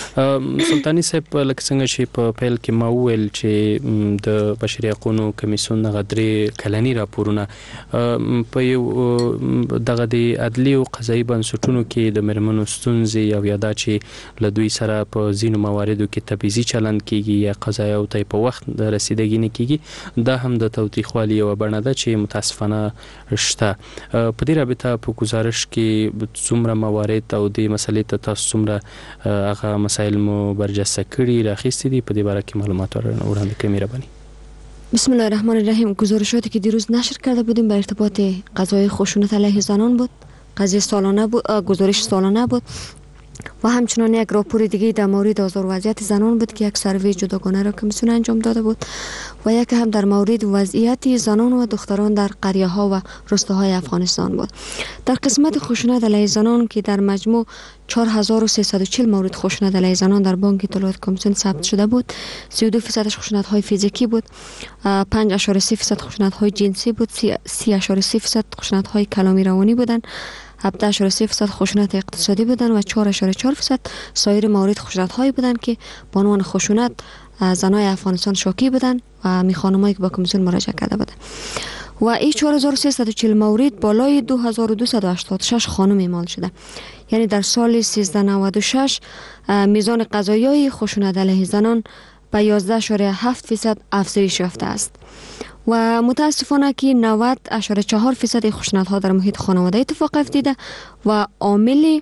سلطانی صاحب لکه څنګه چې په پیل کې ما وویل چې د بشري حقوقو کمیسیون دغه درې کلنی راپورونه په یو دغه د عدلي او قضایي بنسټونو کې د میرمنو ستونزې او یا دا چې له دوی سره په ځینو مواردو کې تبعیضي چلند کیږي یا قضایا او ته په وخت رسیدګي نه کیږي دا هم د توثیقوالي یو بڼه ده چې متاسفانه شته. په دې رابطه په گزارش کې څومره موارد او د مسلې ته تاسو څومره هغه مسایل مو برجسته کړي راخېستي دي په دې باره کې معلومات وړاندې کړئ مهرباني. بسم الله الرحمن الرحیم. گزارشاتی که دیروز نشر کرده بودیم به ارتباط قضای خشونت علیه زنان بود. قضیه سالانه بود، گزارش سالانه بود و همچنان یک راپور دیگه در مورد آزار وضعیت زنان بود که یک سروی جداگانه را کمیسیون انجام داده بود و یک هم در مورد وضعیت زنان و دختران در قریه ها و روستاهای افغانستان بود. در قسمت خشونت علیه زنان که در مجموع چهار هزار و سیصد و چهل مورد خشونت علیه زنان در بانک اطلاعات کمیسیون ثبت شده بود. سی و دو درصد خشونت های فیزیکی بود، پنج اشاره سه درصد خشونت های جنسی بود، سی اشاره سه درصد خشونت های کلامی روانی بودند، هفده اشاره سه درصد خشونت اقتصادی بودند و چهار اشاره چهار درصد سایر موارد خشونت هایی بودند که به عنوان خشونت زنای افغانستان شاکی بودند و می خانمایی که با کمیسیون مراجعه کرده بودند. و این چهار هزار و سیصد و چهل مورد بالای دو هزار و دویست و هشتاد و شش خانم اعمال شده. یعنی در سال سیزده نود و شش میزان قضایای خشونت علیه زنان به یازده اشاره هفت درصد افزایش یافته است و متاسفانه که نود اشاره چهار درصد خشونت ها در محیط خانواده اتفاق افتیده و عامل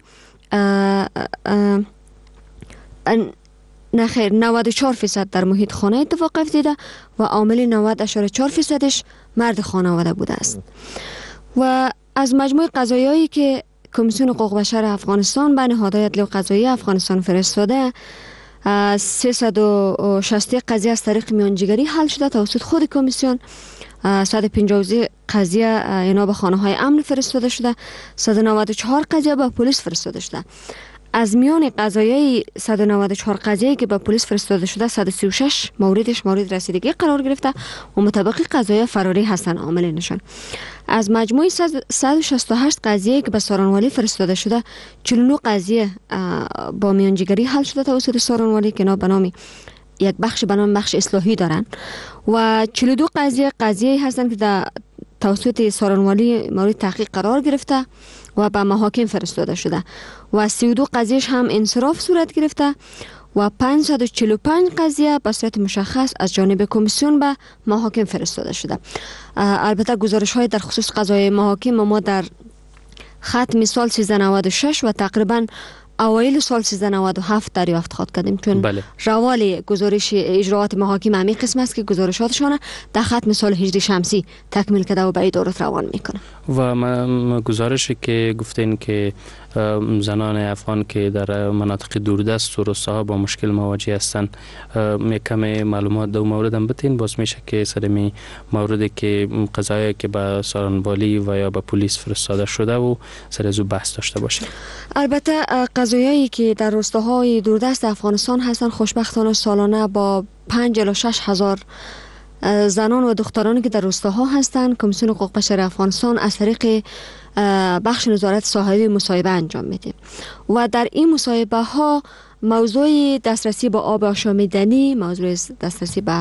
نخیر نود و چهار درصد در محیط خانه اتفاق افتیده و عامل نود اشاره چهار درصدش مرد خانواده بوده است. و از مجموع قضایایی که کمیسیون حقوق بشر افغانستان به نهادهای عدلی و قضایی افغانستان فرستاده، سیصد و شصت قضیه از طریق میانجیگری حل شده توسط خود کمیسیون، صد و پنجاه و سه قضیه اینا به خانه های امن فرستاده شده، صد و نود و چهار قضیه به پلیس فرستاده شده. از میان قضایای صد و نود و چهار قضیه‌ای که به پلیس فرستاده شده، صد و سی و شش موردش مورد رسیدگی قرار گرفته و مطابق قضایای فراری هستند عامل نشان. از مجموع صد و شصت و هشت قضیه که به سارانوالی فرستاده شده، چهل و نه قضیه با میانجیگری حل شده توسط سارانوالی که به نام یک بخش به نام بخش اصلاحی دارن و چهل و دو قضیه قضیه هستند که در توسط سارانوالی مورد تحقیق قرار گرفته و به محاکم فرستاده شده و سی و دو قضیهش هم انصراف صورت گرفته و پانصد و چهل و پنج قضیه به صورت مشخص از جانب کمیسیون به محاکم فرستاده شده. البته گزارش های در خصوص قضای محاکم ما در ختم سال سیزده نود و شش و تقریبا اوایل سال سیزده نود و هفت دریافت خواهد کردیم، چون بله. روال گزارش اجراات محاکم همین قسم است که گزارشاتشان در ختم سال هجری شمسی تکمیل کرده و به ادارات روان میکنه. و ما گزارشی که گفتین که زنان افغان که در مناطق دوردست و روستاها با مشکل مواجه هستند، کم معلومات دو مورد هم بتین، باز میشه که سرمی موردی که قضایی که به سارانوالی و یا به پلیس فرستاده شده و سر از او بحث داشته باشه. البته قضایایی که در روستاهای دوردست افغانستان هستند خوشبختانه سالانه با پنج الی شش هزار زنان و دخترانی که در روستاها هستند کمیسیون حقوق بشر افغانستان از طریق بخش نظارت صاحبی مصاحبه انجام میده و در این مصاحبه ها موضوع دسترسی به آب آشامیدنی، موضوع دسترسی به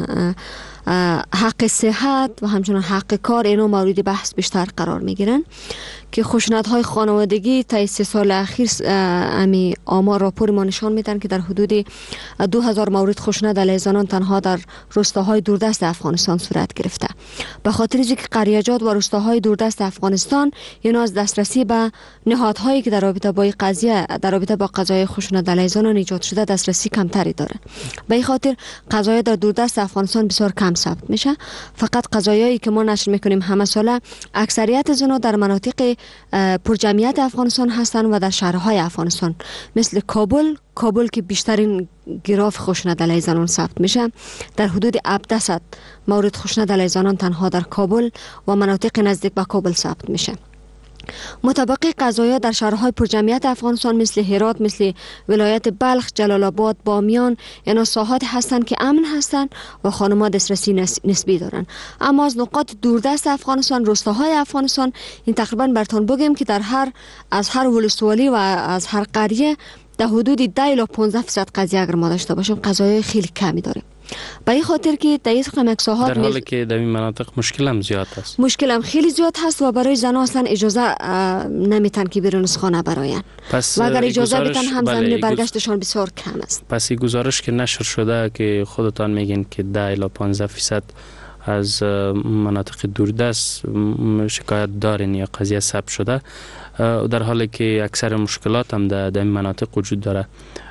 حق صحت و همچنان حق کار اینا مورد بحث بیشتر قرار میگیرن که خشونت های خانوادگی تا سه سال اخیر امی آمار راپور ما نشان میدن که در حدود دو هزار مورد خشونت علیه زنان تنها در روستاهای دوردست افغانستان صورت گرفته. به خاطر اینکه قریه‌جات و روستاهای دوردست افغانستان اینا از دسترسی به نهادهایی که در رابطه با قضیه در رابطه با قضای خشونت علیه زنان ایجاد شده دسترسی کمتری دارن. به این خاطر قضایا در دوردست افغانستان بسیار کم ثبت میشه. فقط قضایایی که ما نشر میکنیم همه ساله اکثریت زنا در مناطق پرجمعیت افغانستان هستند و در شهرهای افغانستان مثل کابل کابل که بیشترین گراف خشونت علیه زنان ثبت میشه، در حدود هفده صد مورد خشونت علیه زنان تنها در کابل و مناطق نزدیک به کابل ثبت میشه. مطابق قضایا در شهرهای پرجمعیت افغانستان مثل هرات، مثل ولایت بلخ، جلال آباد، بامیان اینا ساحات هستند که امن هستند و خانم‌ها دسترسی نسبی دارند. اما از نقاط دوردست افغانستان، روستاهای افغانستان، این تقریبا براتون بگم که در هر از هر ولسوالی و از هر قریه در حدود ده الی پانزده درصد قضیه اگر ما داشته باشیم قضایای خیلی کمی داریم. به این خاطر که در این قسم ساحات در حالی که در این مناطق مشکل هم زیاد است. مشکل هم خیلی زیاد هست و برای زنان اصلا اجازه نمیتن که بیرون از خانه براین. و اگر اجازه بدن هم زمین برگشتشان بسیار کم است. پس این گزارش که نشر شده که خودتان میگین که ده الی پانزده درصد از مناطق دوردست شکایت دارین یا قضیه ثبت شده، در حالی که اکثر مشکلات هم در این مناطق وجود داره.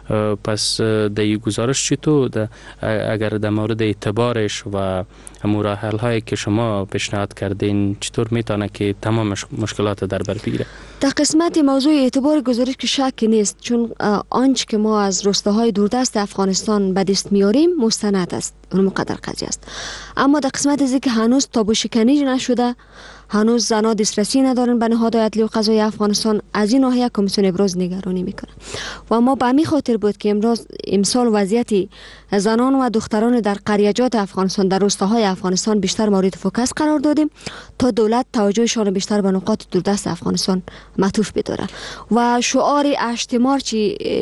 پس در این گزارش چطور اگر در مورد اعتبارش و مراحل هایی که شما پیشنهاد کردین چطور میتونه که تمام مشکلات در بر بگیره؟ در قسمت موضوع اعتبار گزارش که شک نیست، چون آنچه که ما از روستاهای دوردست افغانستان به دست میاریم مستند است، اون مقدر قضیه است. اما در قسمت از که هنوز تابو شکنی نشده، هنوز زنها دسترسی ندارن به نهادهای عدلی و قضایی افغانستان، از این ناحیه کمیسیون ابراز نگرانی میکنه و ما به همین خاطر بود که امروز امسال وضعیت زنان و دختران در قریجات افغانستان، در روستاهای افغانستان بیشتر مورد فوکس قرار دادیم تا دولت توجهشان بیشتر به نقاط دوردست افغانستان معطوف بداره و شعار هشت مارچ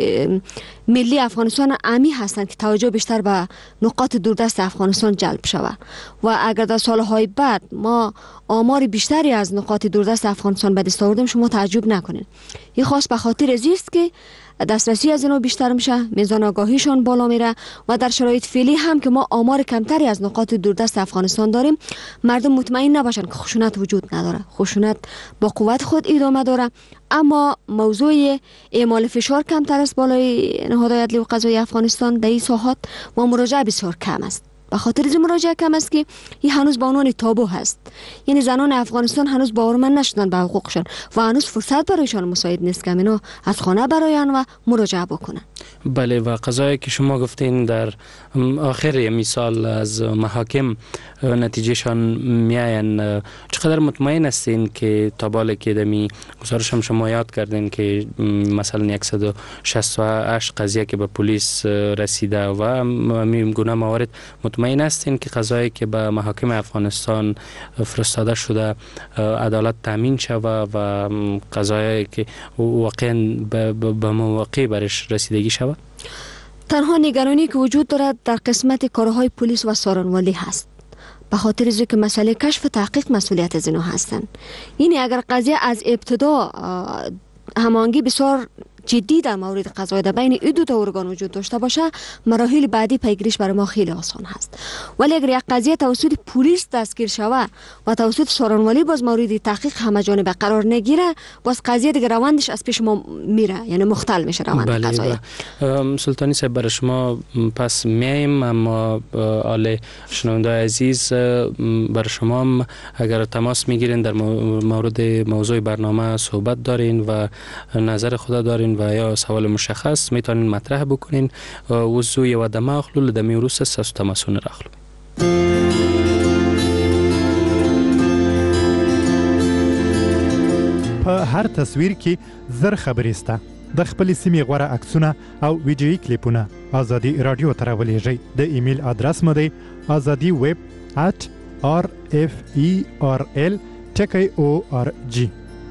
ملی افغانستان امی هستند که توجه بیشتر به نقاط دوردست افغانستان جلب شود و اگر در سالهای بعد ما آمار بیشتری از نقاط دوردست افغانستان به دست آوردیم شما تعجب نکنین. این خاص به خاطر زیست که دسترسی از اینا بیشتر میشه، میزان آگاهیشان بالا میره و در شرایط فعلی هم که ما آمار کمتری از نقاط دوردست افغانستان داریم، مردم مطمئن نباشن که خشونت وجود نداره. خشونت با قوت خود ادامه داره، اما موضوع اعمال فشار کمتر است بالای نهادهای عدلی و قضایی افغانستان در این ساحات و مراجعه بسیار کم است. به خاطر از مراجعه کم است که این هنوز به عنوان تابو هست، یعنی زنان افغانستان هنوز باورمند نشدن به حقوقشان و هنوز فرصت برایشان مساعد نیست که اینا از خانه براین و مراجعه بکنن. بله، و قضایی که شما گفتین در آخر مثال از محاکم نتیجهشان میاین، چقدر مطمئن هستین که تا بالا که دمی گزارش هم شما یاد کردین که مثلا صد و شصت و هشت قضیه که به پلیس رسیده و همین گونه موارد، مطمئن هستین که قضایی که به محاکم افغانستان فرستاده شده عدالت تامین شود و قضایی که واقعا به مواقع برش رسیدگی شود؟ تنها نگرانی که وجود دارد در قسمت کارهای پلیس و سارنوالی هست، به خاطر از که مسئله کشف و تحقیق مسئولیت از اینا هستند. یعنی اگر قضیه از ابتدا هماهنگی بسیار جدی در مورد قضایی در بین این دو تا ارگان وجود داشته باشه، مراحل بعدی پیگیریش برای ما خیلی آسان هست. ولی اگر یک قضیه توسط پلیس دستگیر شود و توسط سارنوالی باز مورد تحقیق همه جانبه قرار نگیره، باز قضیه دیگه روندش از پیش ما میره، یعنی مختل میشه روند قضایی. سلطانی صاحب، برای شما پس میایم، اما آل شنونده عزیز برای شما هم اگر تماس میگیرین در مورد موضوع برنامه صحبت دارین و نظر خود دارین و یا سوال مشخص میتونین مطرح بکنین، وضوع و دماغلو لدمی روس ساس تماسون راخلو. په هر تصویر کې زر خبرې سته. د خپل سیمې غوړه عکسونه او ویډیویي کلیپونه ازادي رادیو ته راولېږئ. د ایمیل ادرس مو دی ازادي ویب at r f e r l k o r g.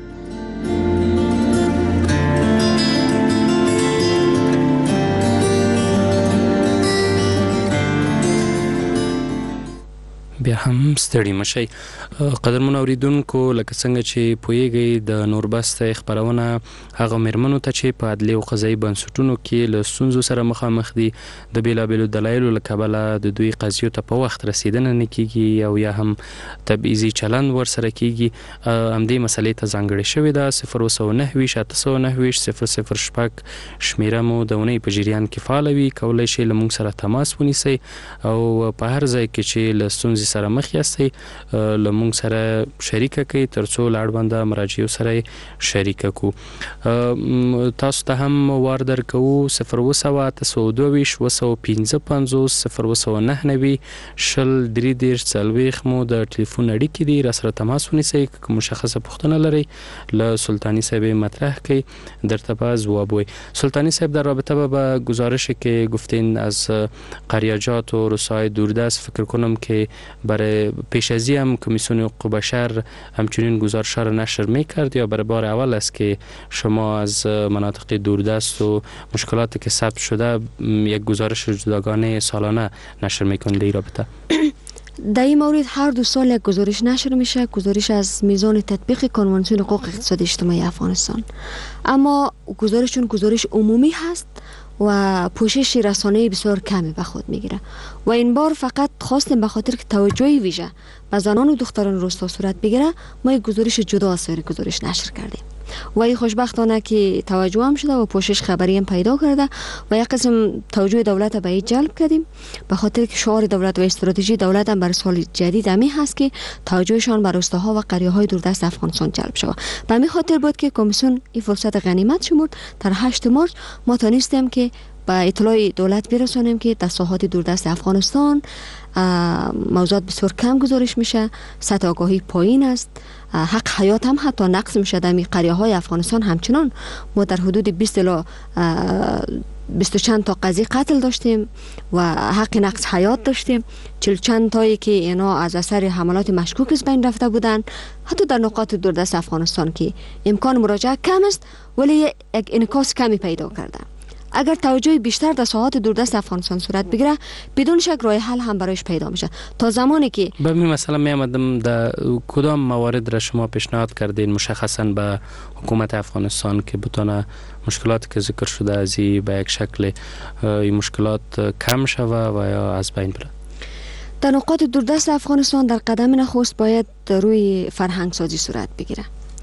بیا هم ستړي مشي. قدرمن اوریدونکو، لکه څنګه چې پوهیږئ د نوربست خبرونه هغه مرمنو ته چې په عدلي او قضایي بنسټونو کې له ستونزو سره مخامخ دي، د بیلابیلو دلایلو له کبله د دوی قضیو ته په وخت رسیدنه نه کیږي او یا هم تبعیضي چلند ورسره کیږي. همدې مسلې ته ځانګړې شوې ده. صفر اوسه نهه ویشت اته سوه نهه ویشت صفر صفر شپږ شمیره مو د اونۍ په جریان کې فعاله وي. کولی شئ له موږ سره تماس ونیسئ او په هر ځای کې چې له ستونزې سره مخ یاستئ له موږ سره شریکه کړئ ترڅو له اړونده مراجعو سره شریکه کړو. تاسو ته هم وار درکوو صفر اوه سوه اته سوه دوه ویشت اوه سوه پنځه پنځوس صفر اوه سوه نهه نوي شل درې دېرش څلوېښت مو د ټلیفون اړیکې دي. راسره تماس ونیسئ. که مشخصه پوښتنه لرئ له سلطانی صاحب مطرح کړئ، درته به ځواب وایي. سلطانی صاحب، در رابطه با گزارشی که گفتین از قریجات و روستاهای دوردست، فکر کنم که برای پیش ازی هم کمیسیون حقوق بشر همچنین گزارش را نشر میکرد یا برای بار اول است که شما از مناطق دوردست و مشکلاتی که ثبت شده یک گزارش جداگانه سالانه نشر میکنید در رابطه؟ در این مورد هر دو سال یک گزارش نشر میشه، گزارش از میزان تطبیق کنوانسیون حقوق اقتصادی اجتماعی افغانستان، اما گزارش چون گزارش عمومی هست و پوشش رسانه‌ای بسیار کمی به خود میگیره و این بار فقط خواستیم به خاطر که توجه ویژه به زنان و دختران روستا صورت بگیره ما یک گزارش جدا از سایر گزارش نشر کردیم. و این خوشبختانه که توجه هم شده و پوشش خبری هم پیدا کرده و یک قسم توجه دولت به این جلب کردیم، به خاطر که شعار دولت و استراتژی دولت هم برای سال جدید همین هست که توجهشان بر روستاها و قریه‌های دوردست افغانستان جلب شود. به همین خاطر بود که کمیسیون این فرصت غنیمت شمرد. در هشت مارس ما تونستیم که با اطلاع دولت برسانیم که در ساحات دوردست افغانستان موضوعات بسیار کم گزارش میشه، سطح آگاهی پایین است، حق حیات هم حتی نقص میشه. در قریه های افغانستان همچنان ما در حدود بیست الی بیست چند تا قضیه قتل داشتیم و حق نقص حیات داشتیم، چل چند تایی که اینا از اثر حملات مشکوک از بین رفته بودن، حتی در نقاط دوردست افغانستان که امکان مراجعه کم است ولی یک انعکاس کمی پیدا کرده. اگر توجه بیشتر در ساحات دوردست افغانستان صورت بگیره بدون شک راه حل هم برایش پیدا میشه. تا زمانی که به می مثلا می آمدم در کدام موارد را شما پیشنهاد کردین مشخصا به حکومت افغانستان که بتونه مشکلاتی که ذکر شده از به یک شکل این مشکلات کم شوه و یا از بین بره؟ در نقاط دوردست افغانستان در قدم نخست باید روی فرهنگ سازی صورت بگیره.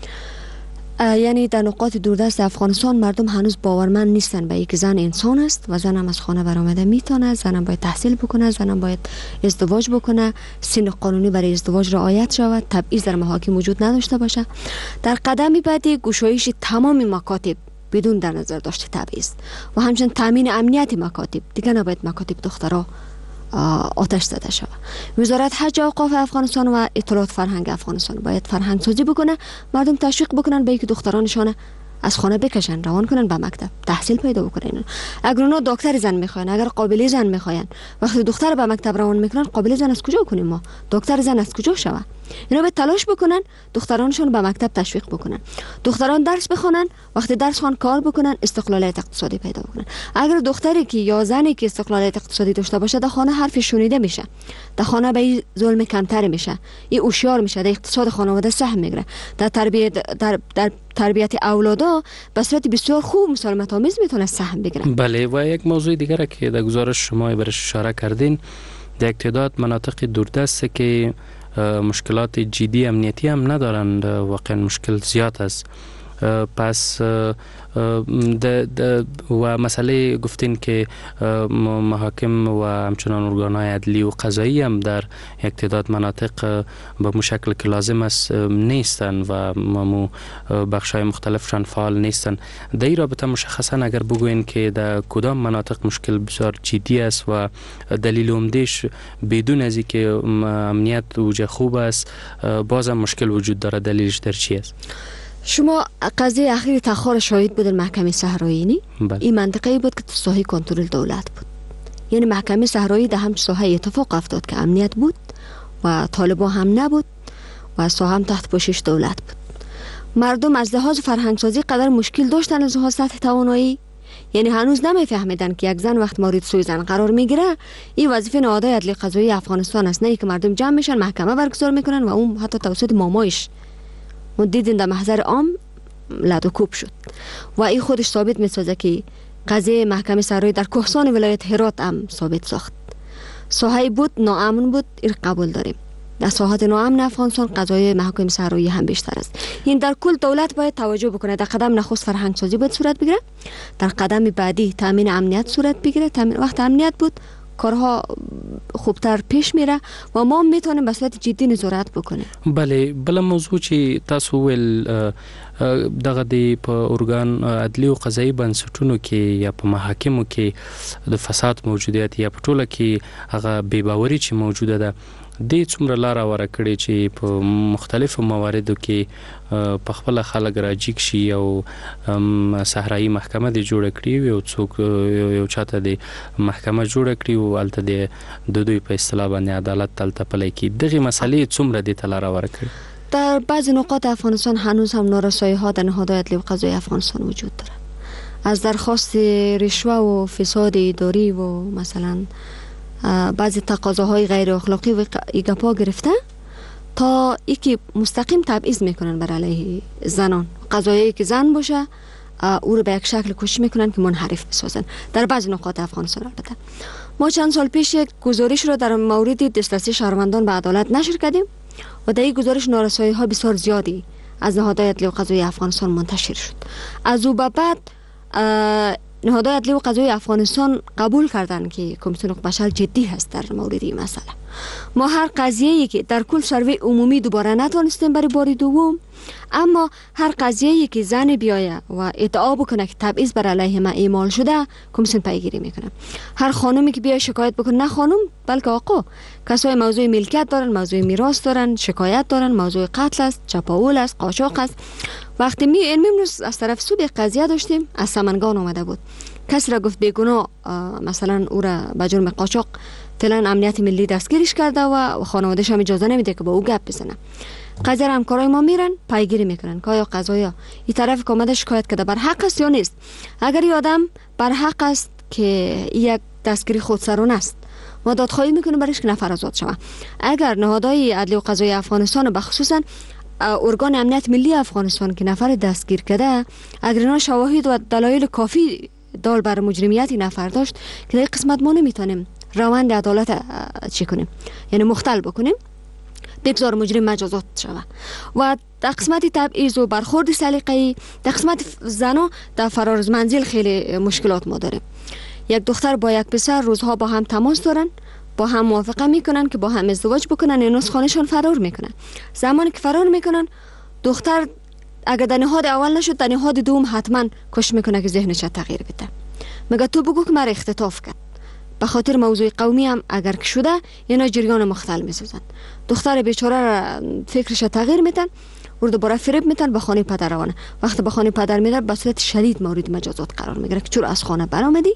یعنی در نقاط دوردست افغانستان مردم هنوز باورمند نیستن به اینکه زن انسان است و زن هم از خانه برآمده میتونه، زن هم باید تحصیل بکنه، زن هم باید ازدواج بکنه، سن قانونی برای ازدواج رعایت شود، تبعیض در محاکم وجود نداشته باشه. در قدم بعدی گشایش تمام مکاتب بدون در نظر داشته تبعیض و همچنین تامین امنیت مکاتب، دیگه نباید مکاتب دخترها آتش زده شود. وزارت حج و اوقاف افغانستان و اطلاعات فرهنگ افغانستان باید فرهنگ سازی بکنه، مردم تشویق بکنن به اینکه دخترانشان از خانه بکشن، روان کنن به مکتب، تحصیل پیدا بکنن. اگر اونا دکتر زن میخواین، اگر قابلی زن میخواین، وقتی دختر به مکتب روان میکنن، قابلی زن از کجا کنیم ما؟ دکتر زن از کجا شوه؟ اینا به تلاش بکنن دخترانشون به مکتب تشویق بکنن، دختران درس بخونن، وقتی درس خوان کار بکنن، استقلالیت اقتصادی پیدا بکنن. اگر دختری که یا زنی که استقلالیت اقتصادی داشته باشه در خانه حرف شنیده میشه، در خانه به ظلم کمتر میشه، این هوشیار میشه، در اقتصاد خانواده سهم میگیره، در تربیت در در تربیت اولادا به صورت بسیار خوب مسالمت آمیز میتونه سهم بگیره. بله، و یک موضوع دیگر که در گزارش شما برش اشاره کردین، در یک تعداد مناطق دوردست که مشکلات جدی امنیتی هم ندارند، واقعا مشکل زیاد است. پس د د و مسئله گفتین که محاکم و همچنان ارگان‌های عدلی و قضایی هم در یک تعداد مناطق به مشکل که لازم است نیستند و مامو بخش‌های مختلفشان فعال نیستند. در این رابطه مشخصا اگر بگوین که در کدام مناطق مشکل بسیار جدی است و دلیل عمده‌اش بدون از اینکه امنیت وجه خوب است بازم مشکل وجود داره، دلیلش در چی است؟ شما قضیه اخیر تاخیر شاهد بودن محکمه صحرایی نی؟ این منطقه‌ای بود که ساحه کنترل دولت بود. یعنی محکمه صحرایی در همچین ساحه اتفاق افتاد که امنیت بود و طالبان هم نبود و ساحه هم تحت پوشش دولت بود. مردم از لحاظ فرهنگ سازی قدر مشکل داشتن از لحاظ سطح توانایی، یعنی هنوز نمیفهمیدن که یک زن وقت مورد سوی زن قرار میگیره این وظیفه نهادهای عدلی قضایی افغانستان است، نه که مردم جمع میشن محکمه برگزار میکنن و اون حتی توسط مامایش و دیدین در محضر عام لد و کوب شد و این خودش ثابت میسازه که قضیه محکمه صحرایی در کوهستان ولایت هرات هم ثابت ساخت. ساحه بود ناامن بود، این قبول داریم. در ساحات ناامن افغانستان قضای محکمه صحرایی هم بیشتر است. این در کل دولت باید توجه بکنه. در قدم نخست فرهنگ سازی باید صورت بگیره، در قدم بعدی تامین امنیت صورت بگیره. تامین وقت امنیت بود کارها خوبتر پیش میره و ما میتونیم به صورت جدی نظارت بکنیم. بله، بل موضوع چې تاسو ول دغه د په ارګان عدلی او قضایي بنسټونو کې یا په محاکمو کې د فساد موجودیت یا په ټوله کې هغه بې باوري چې موجوده ده د څومره لار وره کړی چې په مختلفو مواردو کې په خپل خلک راجیک شي او صحرایي محکمه د جوړ کړی او څوک یو چاته د محکمه جوړ کړی او الته د دوی په اصطلاح باندې عدالت تلته پلی کی دغه مسلې څومره د تلار وره کړی. در بعضی نقاط افغانستان هنوز هم نارسایی ها در نهادهای عدلی و قضایی افغانستان وجود داره، از درخواست رشوه و فساد اداری و مثلا بعضی تقاضاهای غیر اخلاقی و ایگاپا گرفته تا اینکه مستقیم تبعیض میکنن بر علیه زنان، قضایی که زن باشه او رو به یک شکل کشی میکنن که منحرف بسازن در بعضی نقاط افغانستان. البته ما چند سال پیش یک گزارش رو در مورد دسترسی شهروندان به عدالت نشر کردیم و در این گزارش نارسایی ها بسیار زیادی از نهادهای عدلی و قضایی افغانستان منتشر شد. از او به بعد نهادهای عدلی و قضایی افغانستان قبول کردند که کمیسیون حقوق بشر جدی هست در مورد این مسئله. ما هر قضیه‌ای که در کل سروی عمومی دوباره نتونستیم برای بار دوم، اما هر قضیه‌ای که زن بیایه و ادعا بکنه که تبعیض بر علیه ما اعمال شده، کمیسیون پیگیری میکنه. هر خانومی که بیای شکایت بکنه، نه خانم بلکه آقا، کسای موضوع ملکیت دارن، موضوع میراث دارن، شکایت دارن، موضوع قتل است، چپاول است، قاچاق است. وقتی می امروز از طرف سو به قضیه داشتیم، از سمنگان اومده بود، کسی را گفت بیگناه، مثلا او را به جرم قاچاق فعلا امنیت ملی دستگیرش کرده و خانواده‌اش هم اجازه نمیده که با او گپ بزنه. قضیه همکارای ما میرن پیگیری میکنن که آیا قضایا این طرف که اومده شکایت کرده بر حق است یا نیست. اگر این آدم بر حق است که یک دستگیری خودسرانه است، ما دادخواهی میکنیم برایش که نفر آزاد شود. اگر نهادهای عدلی و قضایی افغانستان و خصوصا ارگان امنیت ملی افغانستان که نفر دستگیر کرده، اگر اینا شواهد و دلایل کافی دال بر مجرمیت نفر داشت که در قسمت ما نمیتونیم روند عدالت چی کنیم، یعنی مختل بکنیم، بگذار مجرم مجازات شود. و در قسمت تبعیض و برخورد سلیقه‌ای، در قسمت زنا در فرار از منزل خیلی مشکلات ما داریم. یک دختر با یک پسر روزها با هم تماس دارن، با هم موافقه میکنن که با هم ازدواج بکنن، اینو از خانهشان فرار میکنن. زمانی که فرار میکنن، دختر اگر در نهاد اول نشد، در نهاد دوم حتما کش میکنه که ذهنش تغییر بده. مگه تو بگو که مرا اختطاف کرد. به خاطر موضوع قومی هم اگر که شده، اینا جریان مختل میسازن. دختر بیچاره را فکرش تغییر میدن، او دوباره فریب میدن، به خانه پدر روانه. وقتی به خانه پدر میره، به صورت شدید مورد مجازات قرار میگیره که چرا از خانه برآمدی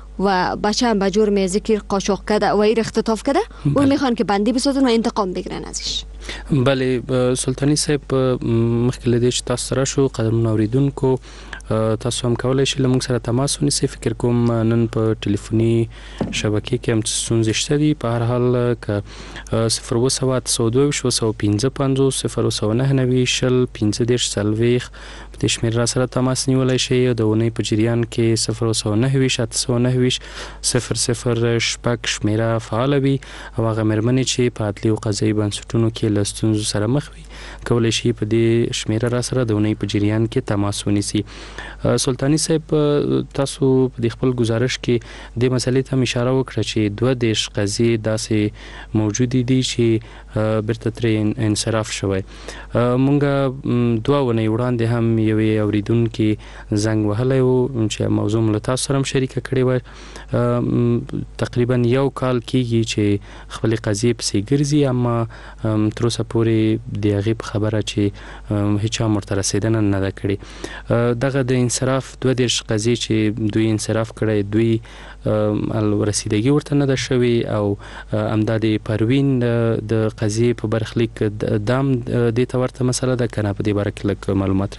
و بچه هم به جرم ذکر قاچاق کرده و ایر اختطاف کرده، او میخوان که بندی بسازن و انتقام بگیرن ازش. بله سلطانی صاحب، مخکې له دې چې تاسو سره شو قدرمنو اوریدونکو، تاسو هم کولای شئ له موږ سره تماس ونیسئ. فکر کوم نن په ټلیفوني شبکې کې هم ستونزې شته دي. په هر حال که صفر اوه سوه اته سوه دوه ویشت اوه سوه پنځه پنځوس صفر اوه سوه نهه نوي شل پنځه دېرش څلوېښت په دې شمېر را سره تماس نیولی شئ. د اونۍ په جریان کې صفر اوه سوه نهه ویشت اته سوه نهه ویشت صفر صفر شپږ شمېره فعاله وي، او هغه مېرمنې چې په عدلي او قضایي بنسټونو کې له ستونزو سره مخ وي کولی شي په دې شمېره را سره د اونۍ په جریان کې تماس ونیسي. سلطانی صاحب، تاسو په خپل گزارش کې د مسلې ته اشاره وکړه چې دوه دیش قضیې داسې موجود دي چې بیرته ترې انصراف شوی. مونږ دوه ونې وړاندې هم یوې اوریدونکي زنګ وهلی و چې موضوع مو له تاسو سره هم شریکه کړې وه. تقریبا یو کال کېږي چې خپلې قضیې پسې ګرځي، اما تر اوسه پورې د هغې په خبره چې هیچا ورته رسېدنه نه ده کړې. دغه د انصراف دوه دېرش قضیې چې دوی انصراف کړی، دوی رسیدګي ورته نه ده شوې، او همدا د پروین د قضیې په برخلیک دام دې ته ورته مسله ده که نه؟ په دې باره کې لږ معلومات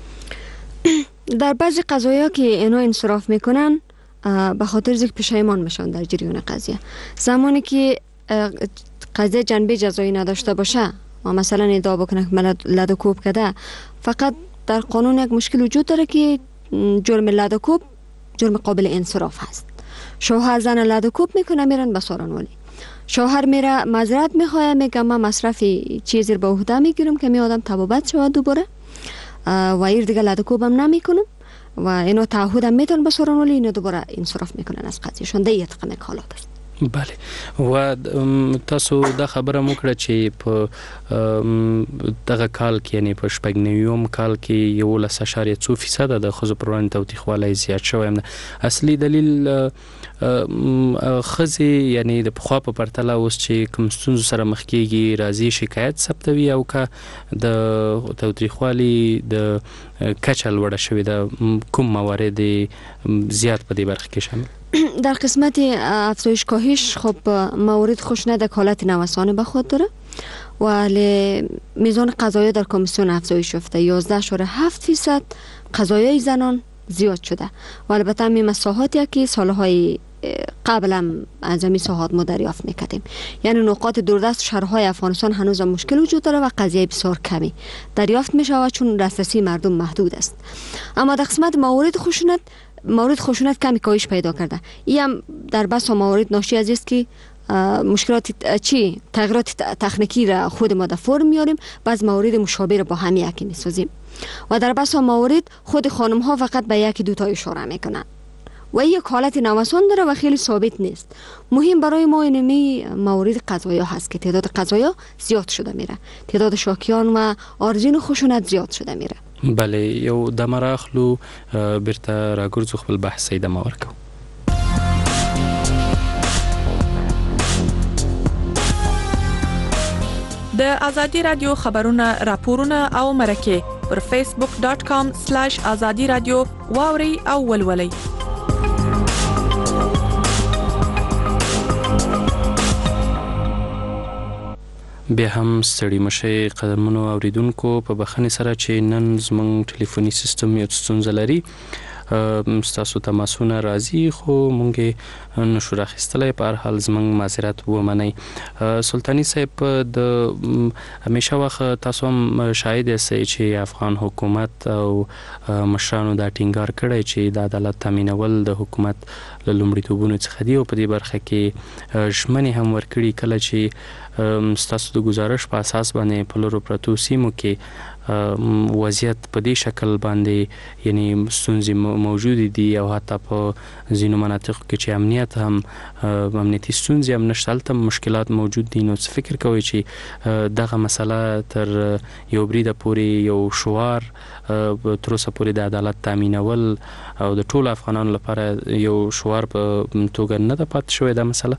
راکړئ. در بعضی قضایا که اینا انصراف میکنن به خاطر اینکه پشیمان میشن در جریان قضیه. زمانی که قضیه جنبه جزایی نداشته باشه و مثلا ادعا بکنه که من لدوکوب کرده، فقط در قانون یک مشکل وجود داره که جرم لدوکوب جرم قابل انصراف هست. شوهر زن لدوکوب میکنه، میرن به سارنولی. شوهر میره معذرت میخواه، میگه من مصرف چیزی به عهده میگیرم که می آدم تبابت شود دوباره و ایر دیگه لدوکوبم نمیکنم و اینو تعهدم میتون به سارنولی، اینو دوباره انصراف میکنن از قضیهشون. ده یه تقم حالات است. بله، و تاسو دا خبره مو کړه چې په دغه کال کې، یعنی په شپږ نویم کال کې یولس اشاریه څو فیصده د ښځو پر وړاندې تاوتریخوالی زیات شوی. اصلي دلیل ښځې یعنی د پخوا په پرتله اوس چې کوم ستونزو سره مخ کېږي راځي شکایت ثبتوي، او که د تاوتریخوالي د کچه لوړه شوې ده، کوم موارد زیات په دې برخه کې شامل؟ در قسمت افزایش کاهش خب موارد خوشنود حالت نوسان به خود داره، ولی میزان قضایا در کمیسیون افزایش یافته. یازده اشاره هفت فیصد قضایای زنان زیاد شده و البته همین مساحاتی که سالهای قبل هم از همین ساحات ما دریافت میکردیم. یعنی نقاط دوردست شهرهای افغانستان هنوز مشکل وجود داره و قضیه بسیار کمی دریافت میشه چون دسترسی مردم محدود است. اما در قسمت موارد خشونت، موارد خشونت کمی کاهش پیدا کرده. این هم در بس موارد ناشی از است که مشکلات چی تغییرات تکنیکی را خود ما در فرم میاریم، بعض موارد مشابه را با هم یکی میسازیم و در بسا موارد خود خانم ها فقط به یکی دو تا اشاره میکنن و یک حالت نوسان داره و خیلی ثابت نیست. مهم برای ما اینمی موارد قضایا هست که تعداد قضایا زیاد شده میره، تعداد شاکیان و آرزین و خشونت زیاد شده میره. بله، یو د مراخلو برته راګرځو خپل بحث د مورکو. د ازادي رادیو خبرونه، راپورونه او مرکه پر فیسبوک ډاټ کام سلاش ازادي رادیو واوري او ولولئ. بیا هم ستړي مشه قدرمنو اوریدونکو، په بخښنې سره چې نن زموږ ټلیفوني سیستم یو ستونزه لري. ستاسو تماسونه راځي خو مونږ نشو راخیستلی، په هر حال زموږ معذرت ومنئ. سلطاني صاحب، د همیشه وخت تاسو هم شاهد یاستئ چې افغان حکومت او مشرانو دا ټینګار کړی چې د عدالت تامینول د حکومت له لومړیتوبونو څخه دي او په دې برخه کې ژمنې هم ورکړي. کله چې ستاسو د گزارش په اساس باندې په لرو پرتو سیمو کې وضعیت په دې شکل باندې یعنی ستونزې موجود دي او حتی په ځینو مناطقو کې چې امنیت هم امنیتي ستونزې هم نشته، هلته مشکلات موجود دي. نو څه فکر کوئ چې دغه مسله تر یو بریده پورې یو شعار تر اوسه پورې د عدالت تامینول او د ټولو افغانانو لپاره یو شعار په توګه نه ده پاتې شوې دا مسله؟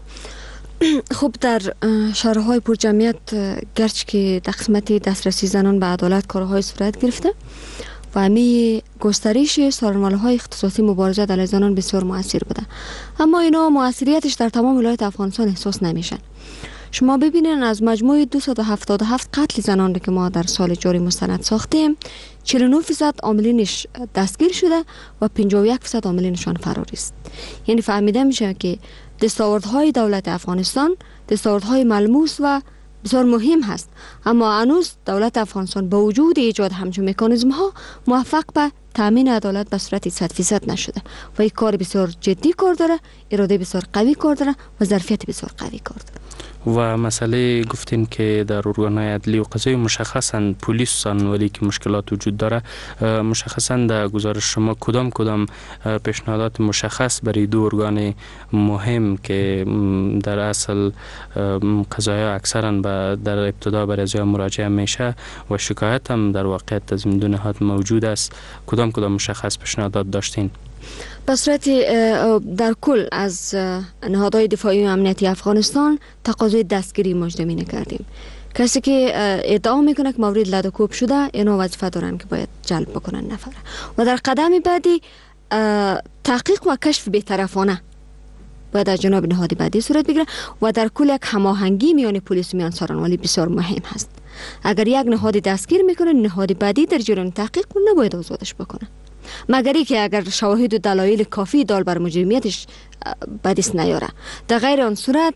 خب در شهرهای پر جمعیت گرچه که در قسمت دسترسی زنان به عدالت کارهای صورت گرفته و همه گسترش سازمان‌های اختصاصی مبارزه علیه زنان بسیار مؤثر بوده، اما اینا مؤثریتش در تمام ولایت افغانستان احساس نمیشن. شما ببینید از مجموع دویست و هفتاد و هفت قتل زنان که ما در سال جاری مستند ساختیم، چهل و نه درصد عاملینش دستگیر شده و پنجاه و یک درصد عاملینشان فراری است. یعنی فهمیده میشه که دستاوردهای دولت افغانستان دستاوردهای ملموس و بسیار مهم هست، اما هنوز دولت افغانستان با وجود ایجاد همچون مکانیزم ها موفق به تامین عدالت به صورت صد درصد نشده و این کار بسیار جدی کار داره، اراده بسیار قوی کار داره و ظرفیت بسیار قوی کار داره. و مسئله گفتین که در ارگان‌های عدلی و قضایی مشخصاً پلیس سانولی که مشکلات وجود داره، مشخصاً در گزارش شما کدام کدام پیشنهادات مشخص برای دو ارگان مهم که در اصل قضایا اکثراً در ابتدا برای ازای مراجعه میشه و شکایت هم در واقعیت از این دو نهاد موجود است، کدام کدام مشخص پیشنهادات داشتین؟ به صورت در کل از نهادهای دفاعی و امنیتی افغانستان تقاضای دستگیری مجدمی کردیم. کسی که ادعا میکنه که مورد لدوکوب شده، اینا وظیفه دارن که باید جلب بکنن نفر و در قدم بعدی تحقیق و کشف بی‌طرفانه باید از جناب نهاد بعدی صورت بگیره و در کل یک هماهنگی میان پلیس و میان سارنوالی بسیار مهم هست. اگر یک نهاد دستگیر میکنه، نهاد بعدی در جریان تحقیق نباید آزادش بکنه، مگری که اگر شواهد و دلایل کافی دال بر مجرمیتش بدیس نیاره. در غیر آن صورت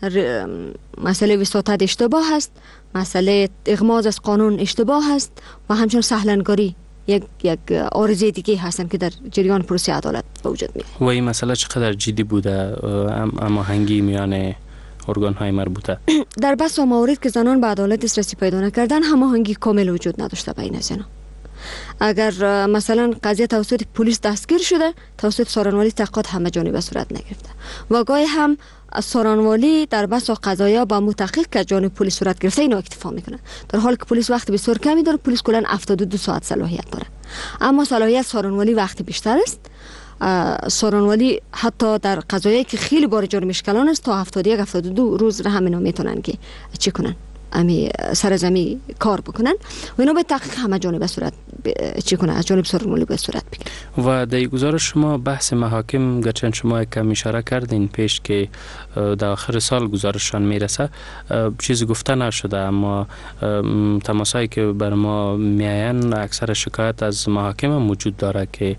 مسئله وساطت اشتباه است، مسئله اغماض از قانون اشتباه است و همچنین سهلنگاری یک یک عارضه دیگه هستن که در جریان پروسه عدالت به وجود میاد. و این مسئله چقدر جدی بوده اما هنگی میان ارگان های مربوطه؟ در بس موارد که زنان به عدالت دسترسی پیدا نکردن، هماهنگی کامل وجود نداشته بین از اینا. اگر مثلا قضیه توسط پلیس دستگیر شده، توسط سارنوالی تحقیقات همه جانبه صورت نگرفته و گاهی هم سارنوالی در بسا قضایا با متحقق که جانب پلیس صورت گرفته اینو اکتفا میکنه، در حالی که پلیس وقت بسیار کمی داره. پلیس کلا هفتاد و دو ساعت صلاحیت داره، اما صلاحیت سارنوالی وقت بیشتر است. سارنوالی حتی در قضایی که خیلی بار جرم اشکالان است تا هفتاد و یک هفتاد و دو روز را همینا میتونن که چی کنن، امی سرزمی کار بکنن و اینا به تحقیق همه جانبه صورت چی کنه، از جانب سارنوالی به صورت بگیره. و در گزارش شما بحث محاکم گرچه شما کم اشاره کردین پیش که در آخر سال گزارششان میرسه، چیزی گفته نشده، اما تماسایی که بر ما میاین اکثر شکایت از محاکم موجود داره که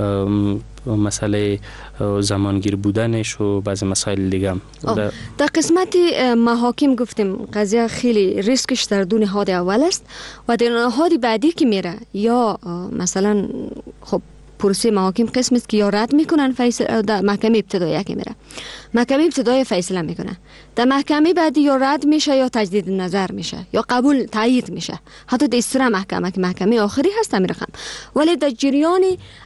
مسئله زمانگیر بودنش و بعضی مسائل دیگه هم در, در قسمت محاکم گفتیم قضیه خیلی ریسکش در دو نهاد اول است و در نهاد بعدی که میره یا مثلا خب پروسه محاکم قسم است که یا رد میکنن فیصله در محکمه ابتدایی که میره محکمه ابتدایی فیصله میکنه. در محکمه بعدی یا رد میشه یا تجدید نظر میشه یا قبول تایید میشه. حتی در استرا محکمه که محکمه آخری هست همین رقم. ولی در جریان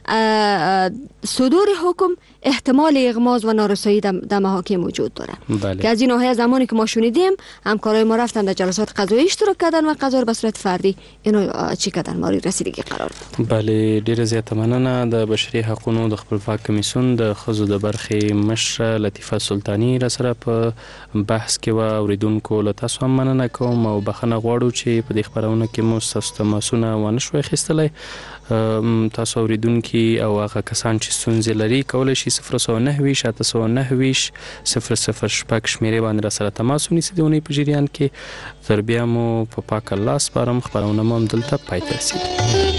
صدور حکم احتمال اغماض و نارسایی در محاکم وجود داره. بله. که از این ناحیه زمانی که ما شنیدیم همکارای ما رفتن در جلسات قضایی اشتراک کردن و قضا به صورت فردی اینو چی کردن مورد رسیدگی قرار داد. بله ډیره زیاته مننه. د بشري حقوقو د خپلواک کمیسیون د ښځو د برخې مشره لطیفه سلطانی را سره په بحث کې و. اوریدونکو له تاسو هم مننه کوم او بخښنه غواړو چې په دې خپرونه کې مو ستاسو تماسونه ونه شوی اخیستلی. تاسو اوریدونکي او هغه کسان چې ستونزې لري کولی شي صفر سوه نهه ویشت اته سوه نهه ویشت صفر صفر شپږ شمېرې باندې را سره تماس ونیسي. د اونۍ په جریان کې تر بیا مو په پاک الله سپارم. خپرونه مو همدلته پای ته رسېږي.